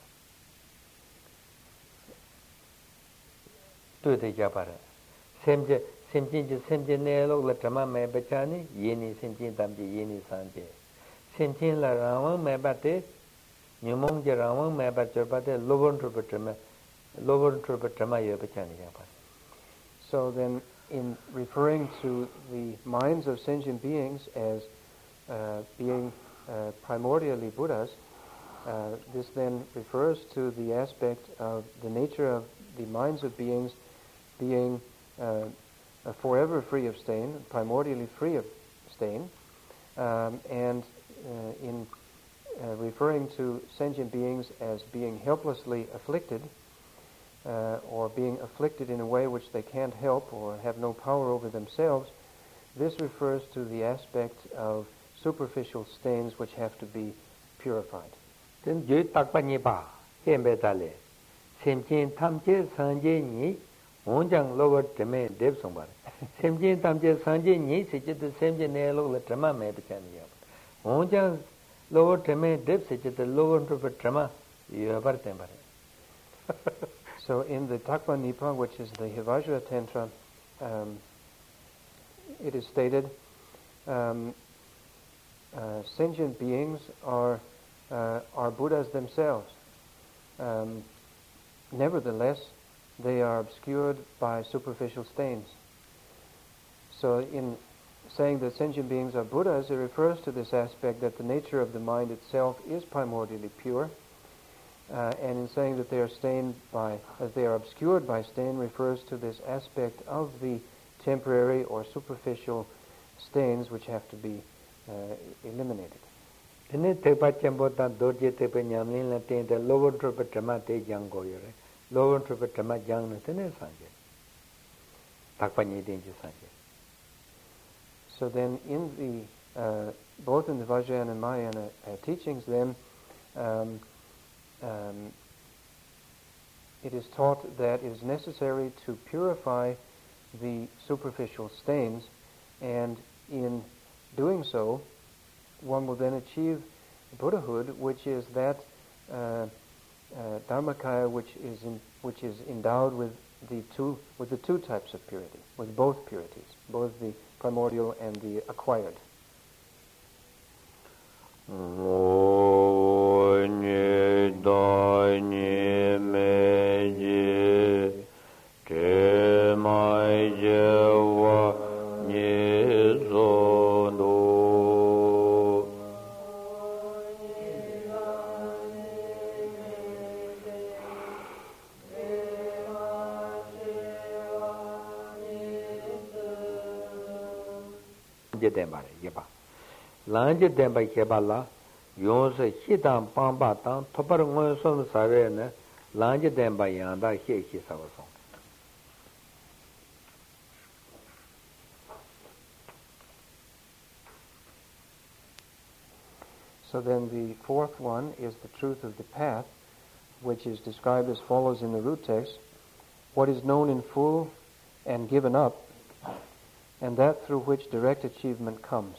Tu te ja pare. Sentient nelo la trama me bachani yeni sentient tamji yeni sanje. Sentient la rawang me bate nyumong je rawang me bache bate lower trama yoba chani ja pare. So then, in referring to the minds of sentient beings as being primordially Buddhas, this then refers to the aspect of the nature of the minds of beings being forever free of stain, primordially free of stain, and in referring to sentient beings as being helplessly afflicted, or being afflicted in a way which they can't help or have no power over themselves, this refers to the aspect of superficial stains which have to be purified. Then you talk about Nipa, Hembetale, Simchin Tamche Sanje Ni, Onjang lower Teme Dev Sombar. Simchin Tamche Sanje Ni, Sitch the same Nelo Trama Mebachania. Onjang lower Teme Dev Sitch the lower Trama, you have a temper. So in the Takpa Nipa, which is the Hivajra Tantra, it is stated, sentient beings are Buddhas themselves. Nevertheless, they are obscured by superficial stains. So in saying that sentient beings are Buddhas, it refers to this aspect that the nature of the mind itself is primordially pure. And in saying that they are they are obscured by stain, refers to this aspect of the temporary or superficial stains which have to be eliminated. So then, in the both in the Vajrayana and Mahayana teachings, then. It is taught that it is necessary to purify the superficial stains, and in doing so, one will then achieve Buddhahood, which is that Dharmakaya which is endowed with the two types of purity, with both purities, both the primordial and the acquired. lanje denpa kebala yonse hitam pamba tang topar ngon som sawe ne lanje denpa yanda he sabasong. So then the fourth one is the truth of the path, which is described as follows in the root text: what is known in full and given up, and that through which direct achievement comes.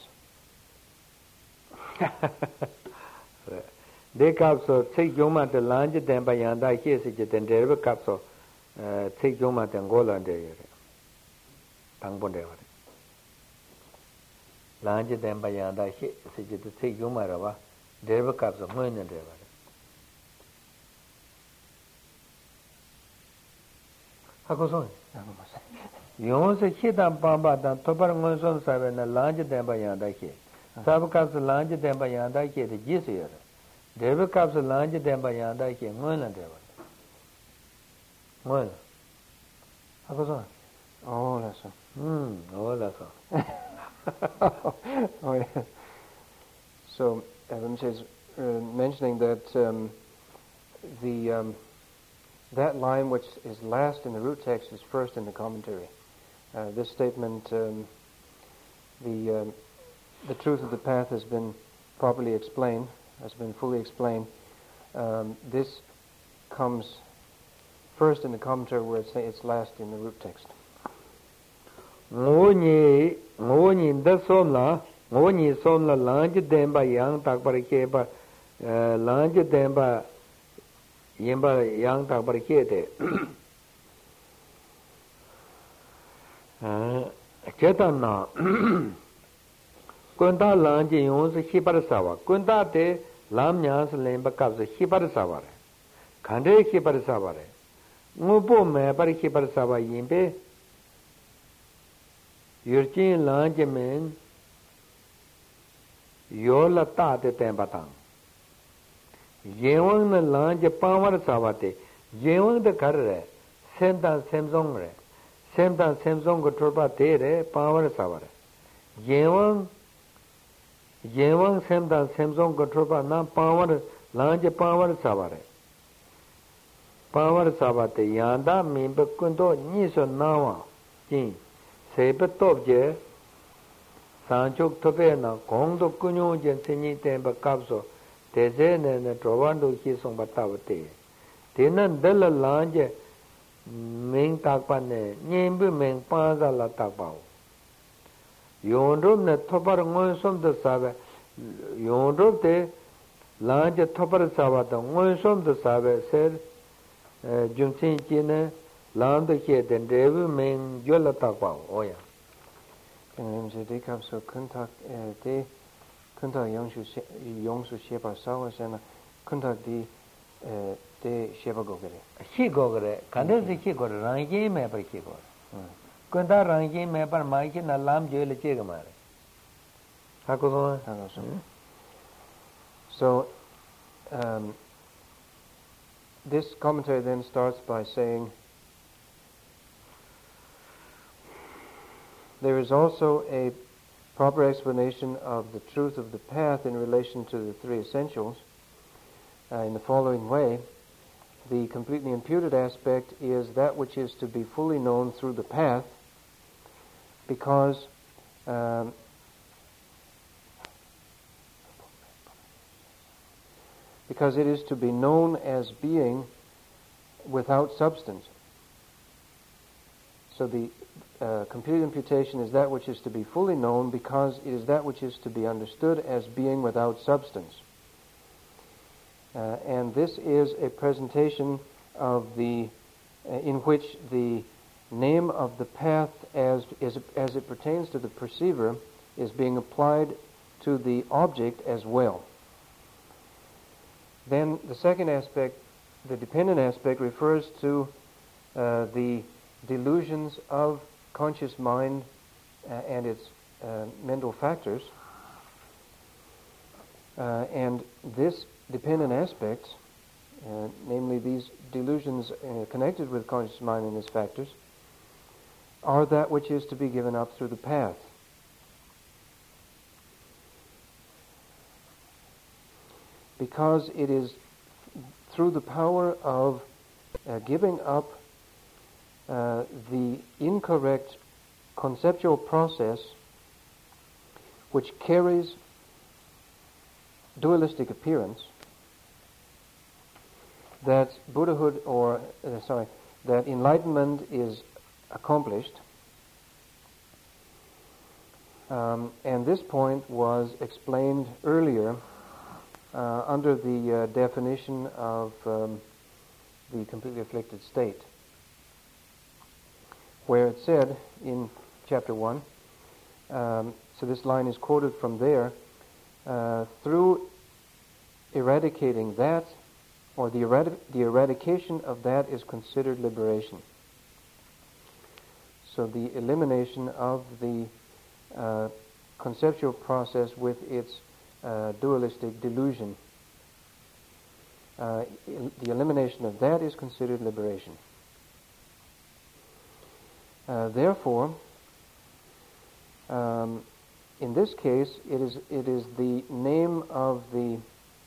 De kapso tsik yoma te lanje denpa yanda he se je den derbe kapso tsik yoma te ngola de yere tangpon de ware lanje denpa yanda he se je tsik yoma rawa derbe kapso ngoy ne de ware hako son yonse hitam pamba dan topar ngoy son sabe na lanje denpa yanda he sab kapso lanje denpa yanda he de jis yere derbe kapso lanje denpa yanda he ngoy ne de ware ngoy hako son Oh, that's so. Oh, that's so. Oh, yeah. So, Evan says, mentioning that that line which is last in the root text is first in the commentary. This statement, the truth of the path has been properly explained, has been fully explained. This comes first in the commentary, where it's last in the root text. Ngoni da somla ngoni somla lanje demba yang takbar ke ba lanje demba yemba yang takbar ke de chetana kunta lanje yon se hibar sawa kunta te lam nyas lemba kap se hibar sawa re khande hibar sawa re ngopo me par hibar sawa yimbe Yurchin lanje men yola ta te tempatang. Yewang na lanje pawar savate. Yewang de kar re. Semtan semsong re. Semtan semsong ko turpa te re pawar savare. Yewang semtan semsong ko turpa na pawar lanje pawar savare. Pawar savate yanda mimbe kundo niso nawa jing. Sebe topje sanchok tope na gongdo kunyo jen senyi tenpa kapso teze ne trovando ki songpa tabate tenan dala lanje meng takpa ne nyembu meng panza la takpa yondrom ne topar ngoy somda sabe yondrom te lanje topar sabata ngoy somda sabe ser jumsin chi ne Lando ke den devu men yola takwa oya. Je de kap so kuntak de kuntak yongsu sheba sawa sena kuntak de sheba gogere. Shi gogere kande se ki gor rangi me par ki gor. Kunta rangi me par mai ki na lam jo le che gamare. Hako so this commentary then starts by saying there is also a proper explanation of the truth of the path in relation to the three essentials in the following way. The completely imputed aspect is that which is to be fully known through the path because it is to be known as being without substance. So the complete imputation is that which is to be fully known because it is that which is to be understood as being without substance. And this is a presentation of in which the name of the path as it pertains to the perceiver is being applied to the object as well. Then the second aspect, the dependent aspect, refers to the delusions of conscious mind and its mental factors, and this dependent aspect, namely these delusions connected with conscious mind and its factors, are that which is to be given up through the path. because it is through the power of giving up the incorrect conceptual process which carries dualistic appearance that Buddhahood that enlightenment is accomplished. And this point was explained earlier under the definition of the completely afflicted state, where it said in chapter 1, so this line is quoted from there, through eradicating that, or the eradication of that is considered liberation. So the elimination of the conceptual process with its dualistic delusion, the elimination of that is considered liberation. Therefore, in this case, it is the name of the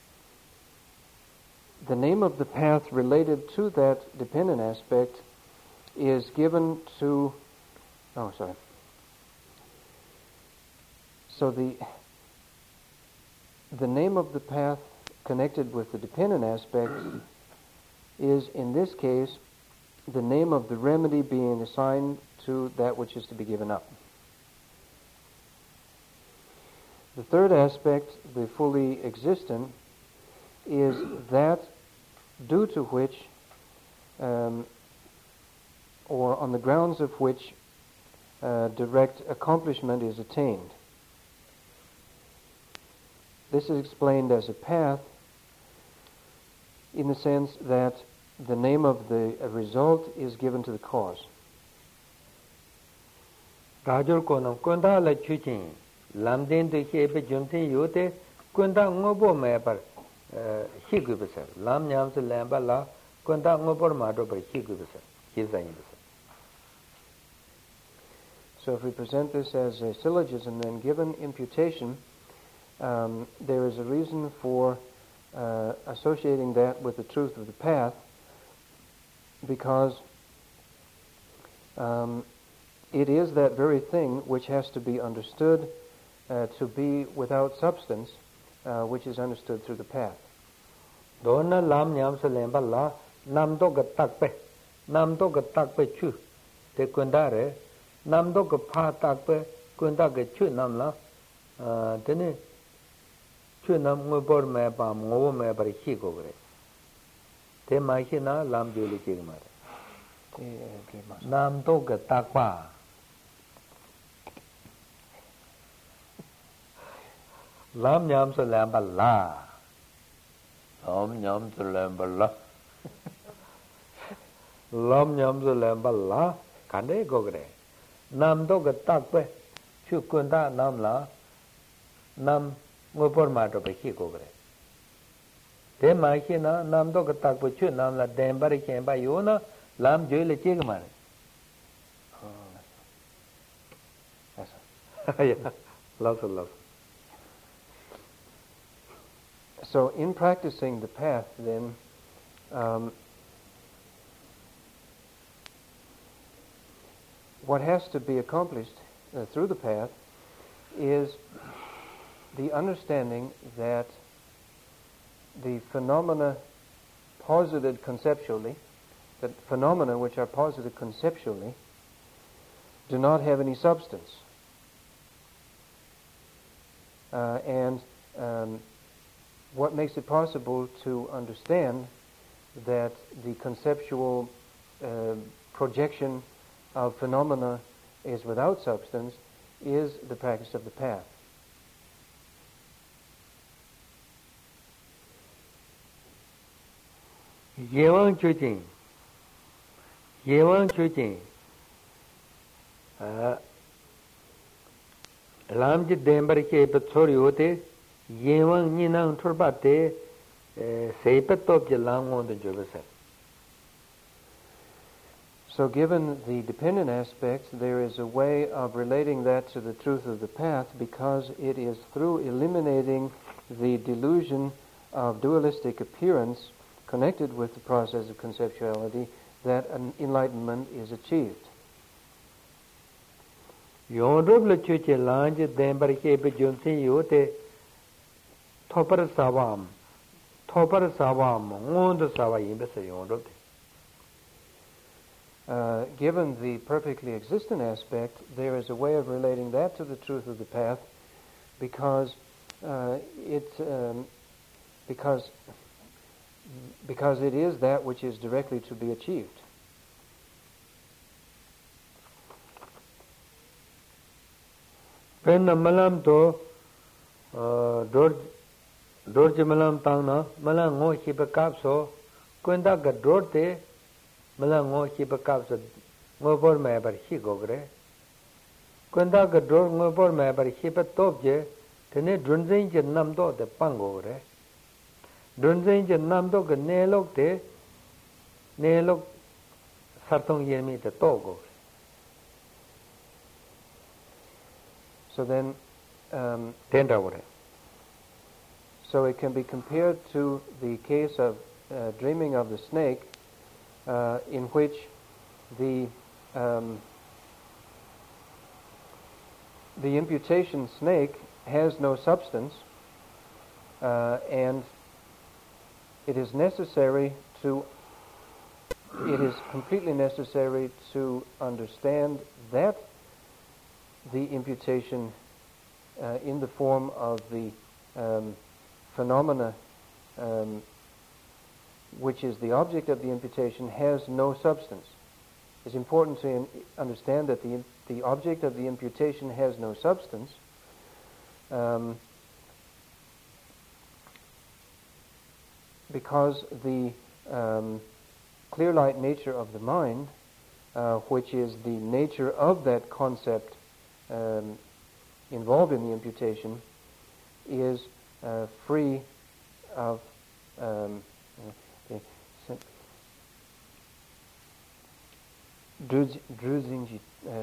path related to that dependent aspect is given to. Oh, sorry. So the name of the path connected with the dependent aspect is, in this case, the name of the remedy being assigned to that which is to be given up. The third aspect, the fully existent, is that due to which, or on the grounds of which, direct accomplishment is attained. This is explained as a path in the sense that the name of the result is given to the cause. Rajur konam kunda la chuchin lamden de hebe jumtin yote kunda ngobo mebar higubasa lam nyam se lamba la kunda ngobor mado bar higubasa hizayin. So if we present this as a syllogism, then given imputation, there is a reason for associating that with the truth of the path, because it is that very thing which has to be understood to be without substance, which is understood through the path. Dona lam nyam se lemba la nam do ga takpe chu te kundare nam do ga pha takpe kunda ga chu nam la tene chu nam ngobor me pa ngobo me par hi go gre te ma hi na lam joli chi ma nam do ga takpa lam nyam se lemba la lam nyam se lemba la lam nyam se lemba la kande go gre nam do ga takpe chu kunda nam la nam ngopor ma to be hi go gre te ma hi na nam do ga takpe chu nam la den bar khen ba yo na lam joi le che ga ma yeah love. So in practicing the path, then, what has to be accomplished through the path is the understanding that the phenomena posited conceptually, that phenomena which are posited conceptually, do not have any substance. And what makes it possible to understand that the conceptual projection of phenomena is without substance is the practice of the path. Yewang chuchin lam ji dembar ke pe chori hote yewang ni nang turbate seipet top je langon de jobesa. So given the dependent aspects, there is a way of relating that to the truth of the path, because it is through eliminating the delusion of dualistic appearance connected with the process of conceptuality that an enlightenment is achieved. Yondrobla chuche lange dembar kebe junsin yote topar savam ngondo sawa yimbesa yondrobde. Given the perfectly existent aspect, there is a way of relating that to the truth of the path, because it is that which is directly to be achieved. Penna malam to dorje malam tangna malam ngo hiba kapso kwenda ga dorte malam ngo hiba kapso ngo bor me bar hi gogre kwenda ga dor ngo bor me bar hiba topje tene drunzin je nam do de pangogre drunzin je nam do ga nelok de nelok sartong yemi de togo. So then, so it can be compared to the case of dreaming of the snake, in which the imputation snake has no substance, and it is completely necessary to understand that the imputation in the form of the phenomena which is the object of the imputation has no substance. It's important to understand that the object of the imputation has no substance, because the clear light nature of the mind, which is the nature of that concept involved in the imputation, is free of druzinji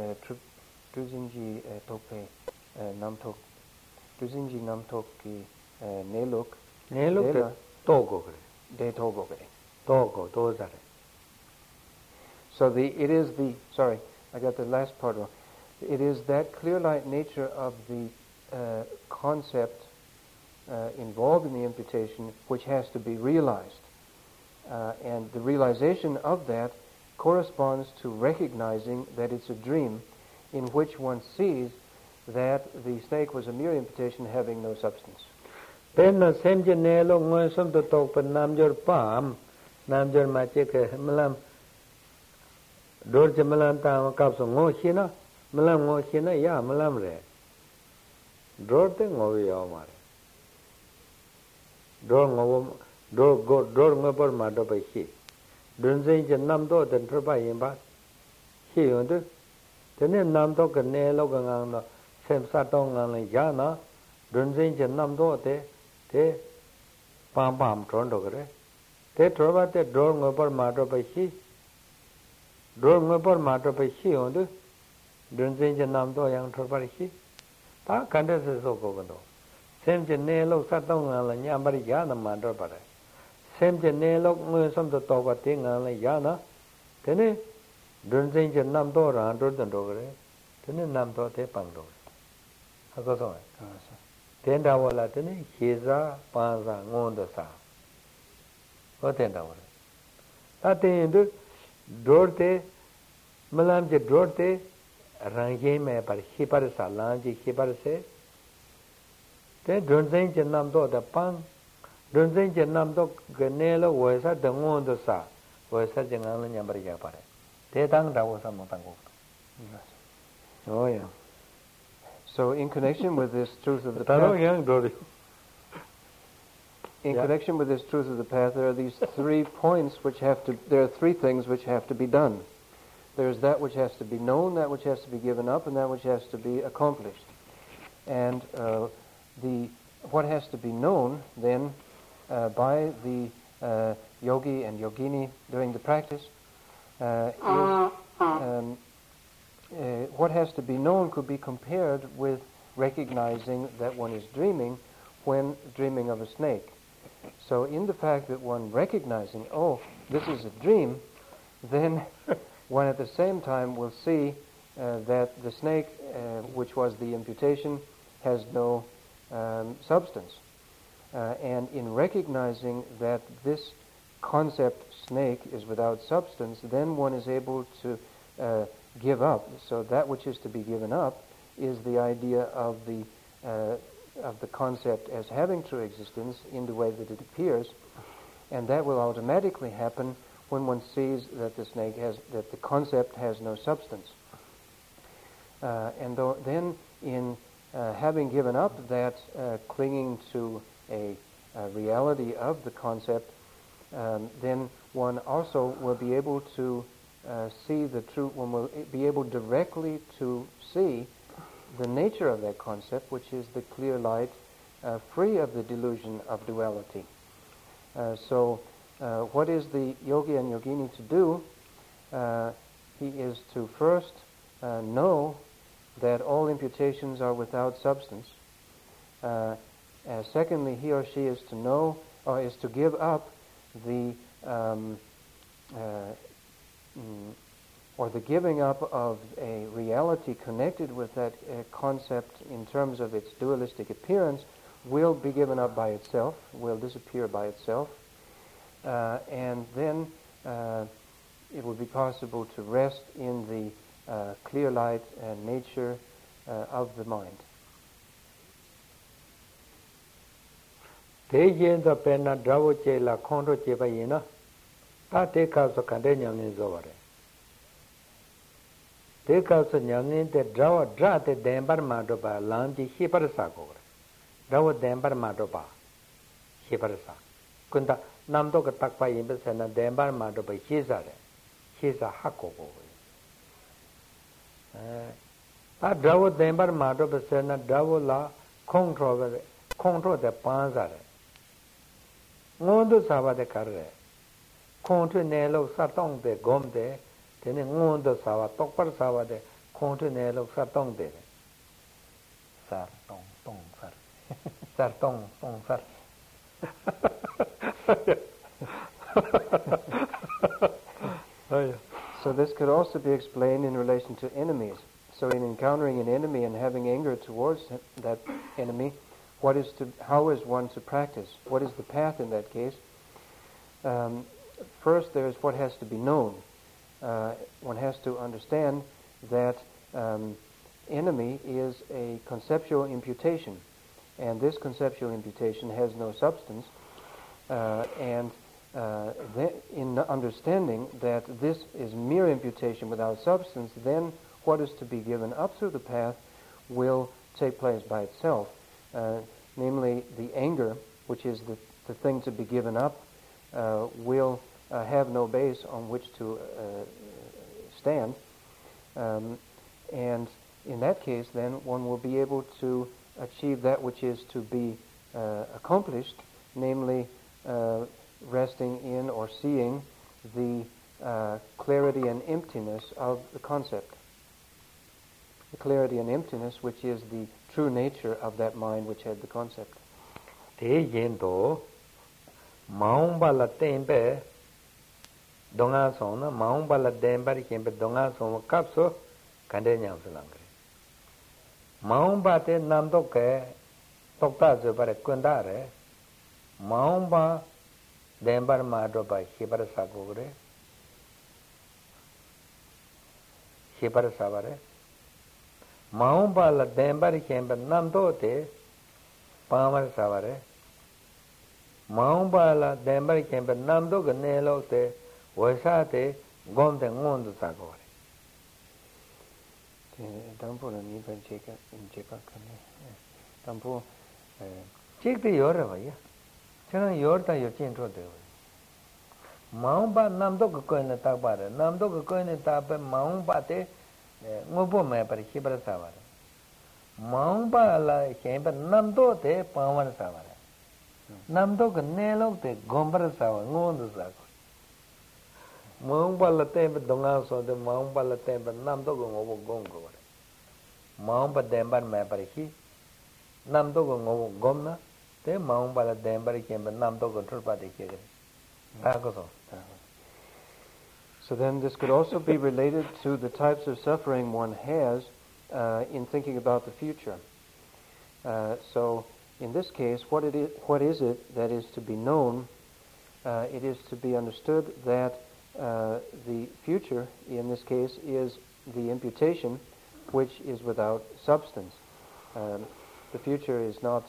tope namtok druzinji namtok ki nelok de togo de togo togo tozare. So it is the, sorry, I got the last part wrong. It is that clear light nature of the concept involved in the imputation which has to be realized. And the realization of that corresponds to recognizing that it's a dream in which one sees that the snake was a mere imputation having no substance. Penna semje nelo ngosom to tok namjor pam namjor mache ke malam dorje malam ta kapso ngoshina malam ngoshina ya malam re dorte ngowi yo mare dor ngopor ma do ba hi dunzen je nam do den proba yimba hi yonde tene nam do ke nelo ga ngang no sem sa tong ngang le ya na dunzen je nam do te pam pam tron do kare te troba te dor ngopor ma do ba hi dor ngopor ma do ba hi yonde dunzen je nam do yang troba hi ta kande se so ko do sem je ne lo sa tong ngang le nya bari ya na ma do ba re sem je ne lo ngwe som to to ba te ngang le ya na tene dunzen je nam do ra do den do kare tene nam do te pang do ha ko so tenda wala tene hiza panza ngondo sa o tenda wala ta te ndu dorte malam je dorte rangye me par hipar sa lanji hipar se te dunzen je nam do da pang dunzen je nam do gnelo wesa de ngondo sa wesa je ngang nya bar ya pare te tang da wo sa mo tang ko oh yeah. So in connection with this truth of the path, connection with this truth of the path, there are these 3 points there are 3 things which have to be done. There's that which has to be known, that which has to be given up, and that which has to be accomplished. And what has to be known then by the yogi and yogini during the practice is what has to be known could be compared with recognizing that one is dreaming when dreaming of a snake. So in the fact that one recognizing, oh, this is a dream, then one at the same time will see that the snake, which was the imputation, has no substance. And in recognizing that this concept snake is without substance, then one is able to give up. So that which is to be given up is the idea of the concept as having true existence in the way that it appears, and that will automatically happen when one sees that that the concept has no substance. Then in having given up that clinging to a reality of the concept, then one also will be able to see the truth. One will be able directly to see the nature of that concept, which is the clear light, free of the delusion of duality. So what is the yogi and yogini to do? He is to first know that all imputations are without substance. Secondly, he or she is to know, or is to give up the giving up of a reality connected with that concept in terms of its dualistic appearance will be given up by itself, will disappear by itself, and then it will be possible to rest in the clear light and nature of the mind. Tejendo pena dravo chela kondo cheba yina ta te kaso kande nyamni zovare te kaso nyamni te dravo dra te dembar mato ba lanji hiparasa kore dravo dembar mato ba hiparasa kunda namdo ka takpa yimbe sena dembar mato ba hisa hakko ko ta dravo dembar mato ba sena dravo la kontro de panzare ngondo sabade karre kontu nelo satong de gomde tene ngondo sava tokpar sabade kontu nelo satong de sar tong sar sar tong sar So this could also be explained in relation to enemies. So in encountering an enemy and having anger towards that enemy, how is one to practice? What is the path in that case? First, there is what has to be known. One has to understand that enemy is a conceptual imputation, and this conceptual imputation has no substance. In understanding that this is mere imputation without substance, then what is to be given up through the path will take place by itself. Namely, the anger, which is the thing to be given up, will have no base on which to stand. And in that case, then, one will be able to achieve that which is to be accomplished, namely resting in or seeing the clarity and emptiness of the concept. The clarity and emptiness, which is the true nature of that mind which had the concept. Te yendo maungbala tempe donga sona maungbala dembari kempe donga sona kapso kande nyam selangre. Maungba te namdo ke tokta zubare kundare maungba dembar mado ba hibara sagore hibara sabare Maumba la dembari kembe namdo te pamar savare Maumba la dembari kembe namdo ga nelo te wasa te gomde ngondo sagore Tampo la ni ben cheka kane tampo chekte yore vaya chana yorta yo chinto de Maumba namdo ga koine takbare namdo ga koine tabe maumba te ngobo me par hibara savare maungba la kemba namdo te pawan savare namdo ga nelo te gombar savare ngondo savare maungba la te donga so de maungba la te namdo ga ngobo gongo vare maungba dembar me par hi namdo ga ngobo gomna Te maung bala dembari kemba nam to control pati kere. So then this could also be related to the types of suffering one has in thinking about the future. So in this case, what is it that is to be known? It is to be understood that the future, in this case, is the imputation, which is without substance. The future is not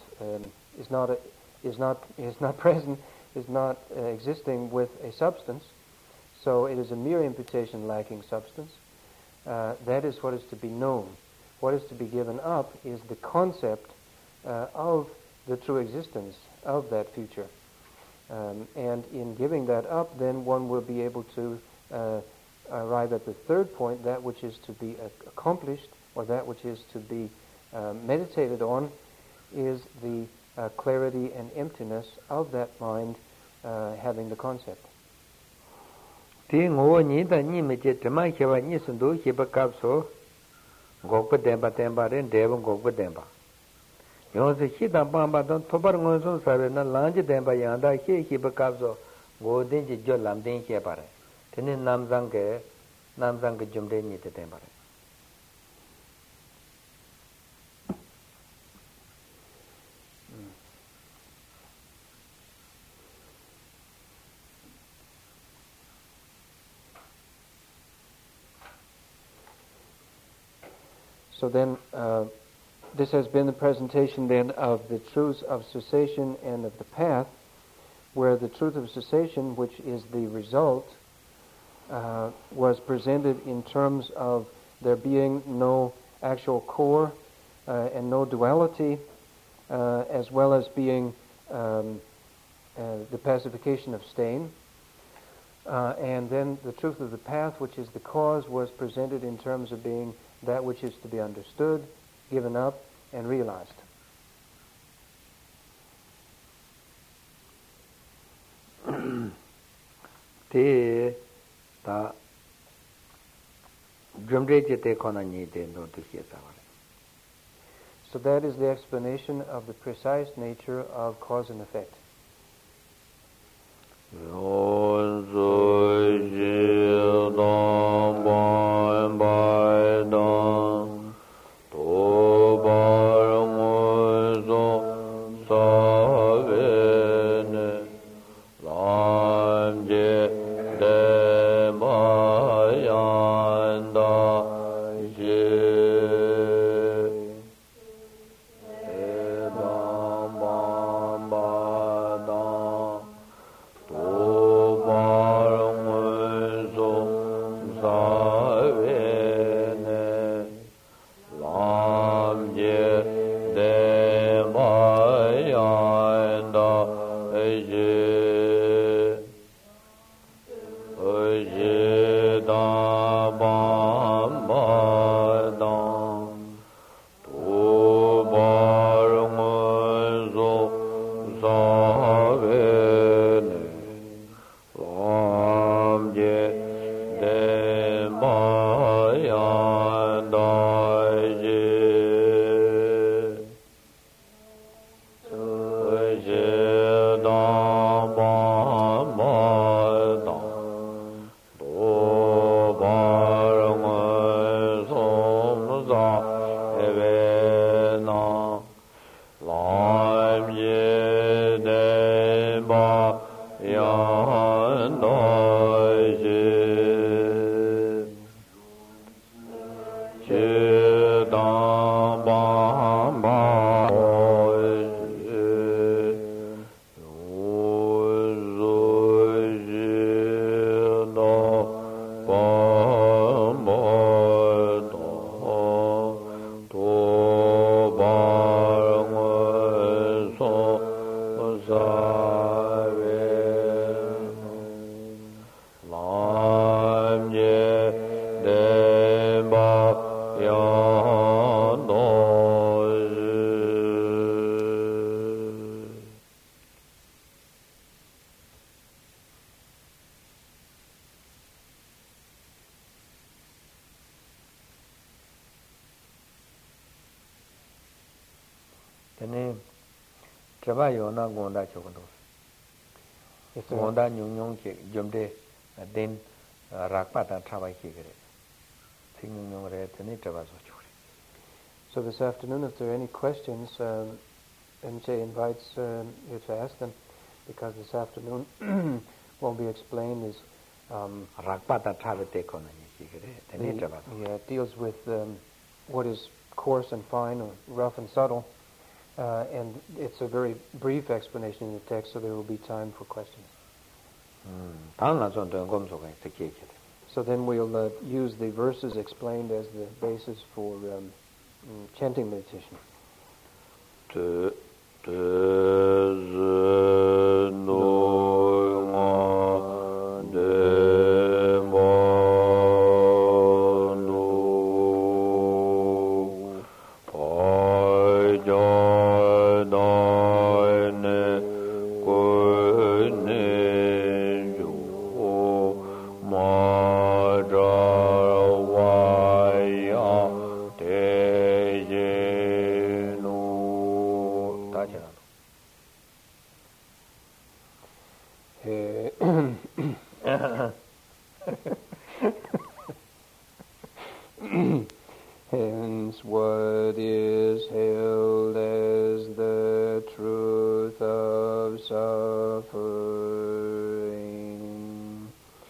present, is not existing with a substance. So it is a mere imputation lacking substance. That is what is to be known. What is to be given up is the concept of the true existence of that future. And in giving that up, then one will be able to arrive at the third point, that which is to be accomplished, or that which is to be meditated on, is the clarity and emptiness of that mind having the concept. Ti ngo ni da ni me je tema kheba ni sundu kheba kapso gokpa demba ren deva gokpa demba yo se khida pamba don thobar ngo so sabe na lanj demba yanda kheba kapso go din ji jo lam din kheba re tene namjang ke jumde ni te demba re. So then, this has been the presentation then of the truths of cessation and of the path, where the truth of cessation, which is the result, was presented in terms of there being no actual core and no duality, as well as being the pacification of stain. And then the truth of the path, which is the cause, was presented in terms of being that which is to be understood, given up, and realized. Te ta jumre jete kona ni de no to hieta. So that is the explanation of the precise nature of cause and effect. Traba Yona Gonda Chokondo. Gonda Nyung Jumde, then Rakpata Traba Higre. Singing over at the Nitavas. So this afternoon, if there are any questions, MJ invites you to ask them, because this afternoon won't be explained is deals with what is coarse and fine, or rough and subtle, and it's a very brief explanation in the text, so there will be time for questions. So then we'll use the verses explained as the basis for chanting meditation. Hence, what is held as the truth of suffering,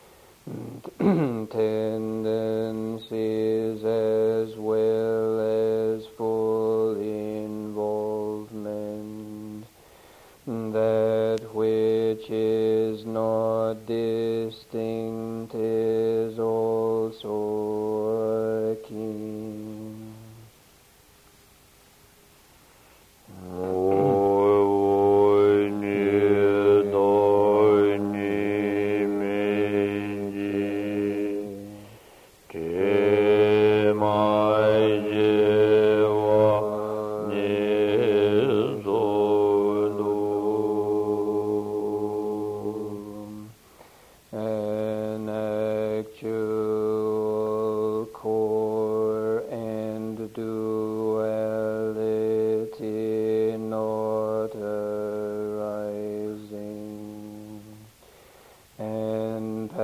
tendencies as well as full involvement, that which is not distinct is also akin. An actual core and duality not arising, and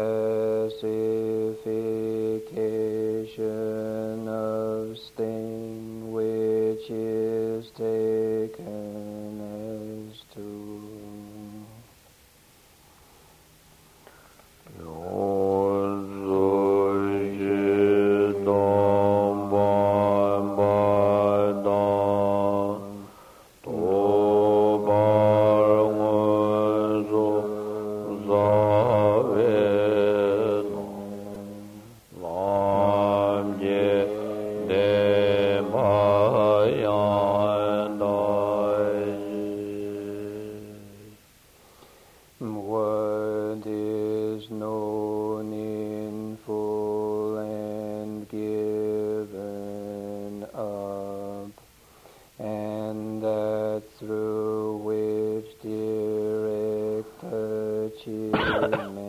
pacification of sting which is taken as true. What is known in full and given up, and that through which direct achievement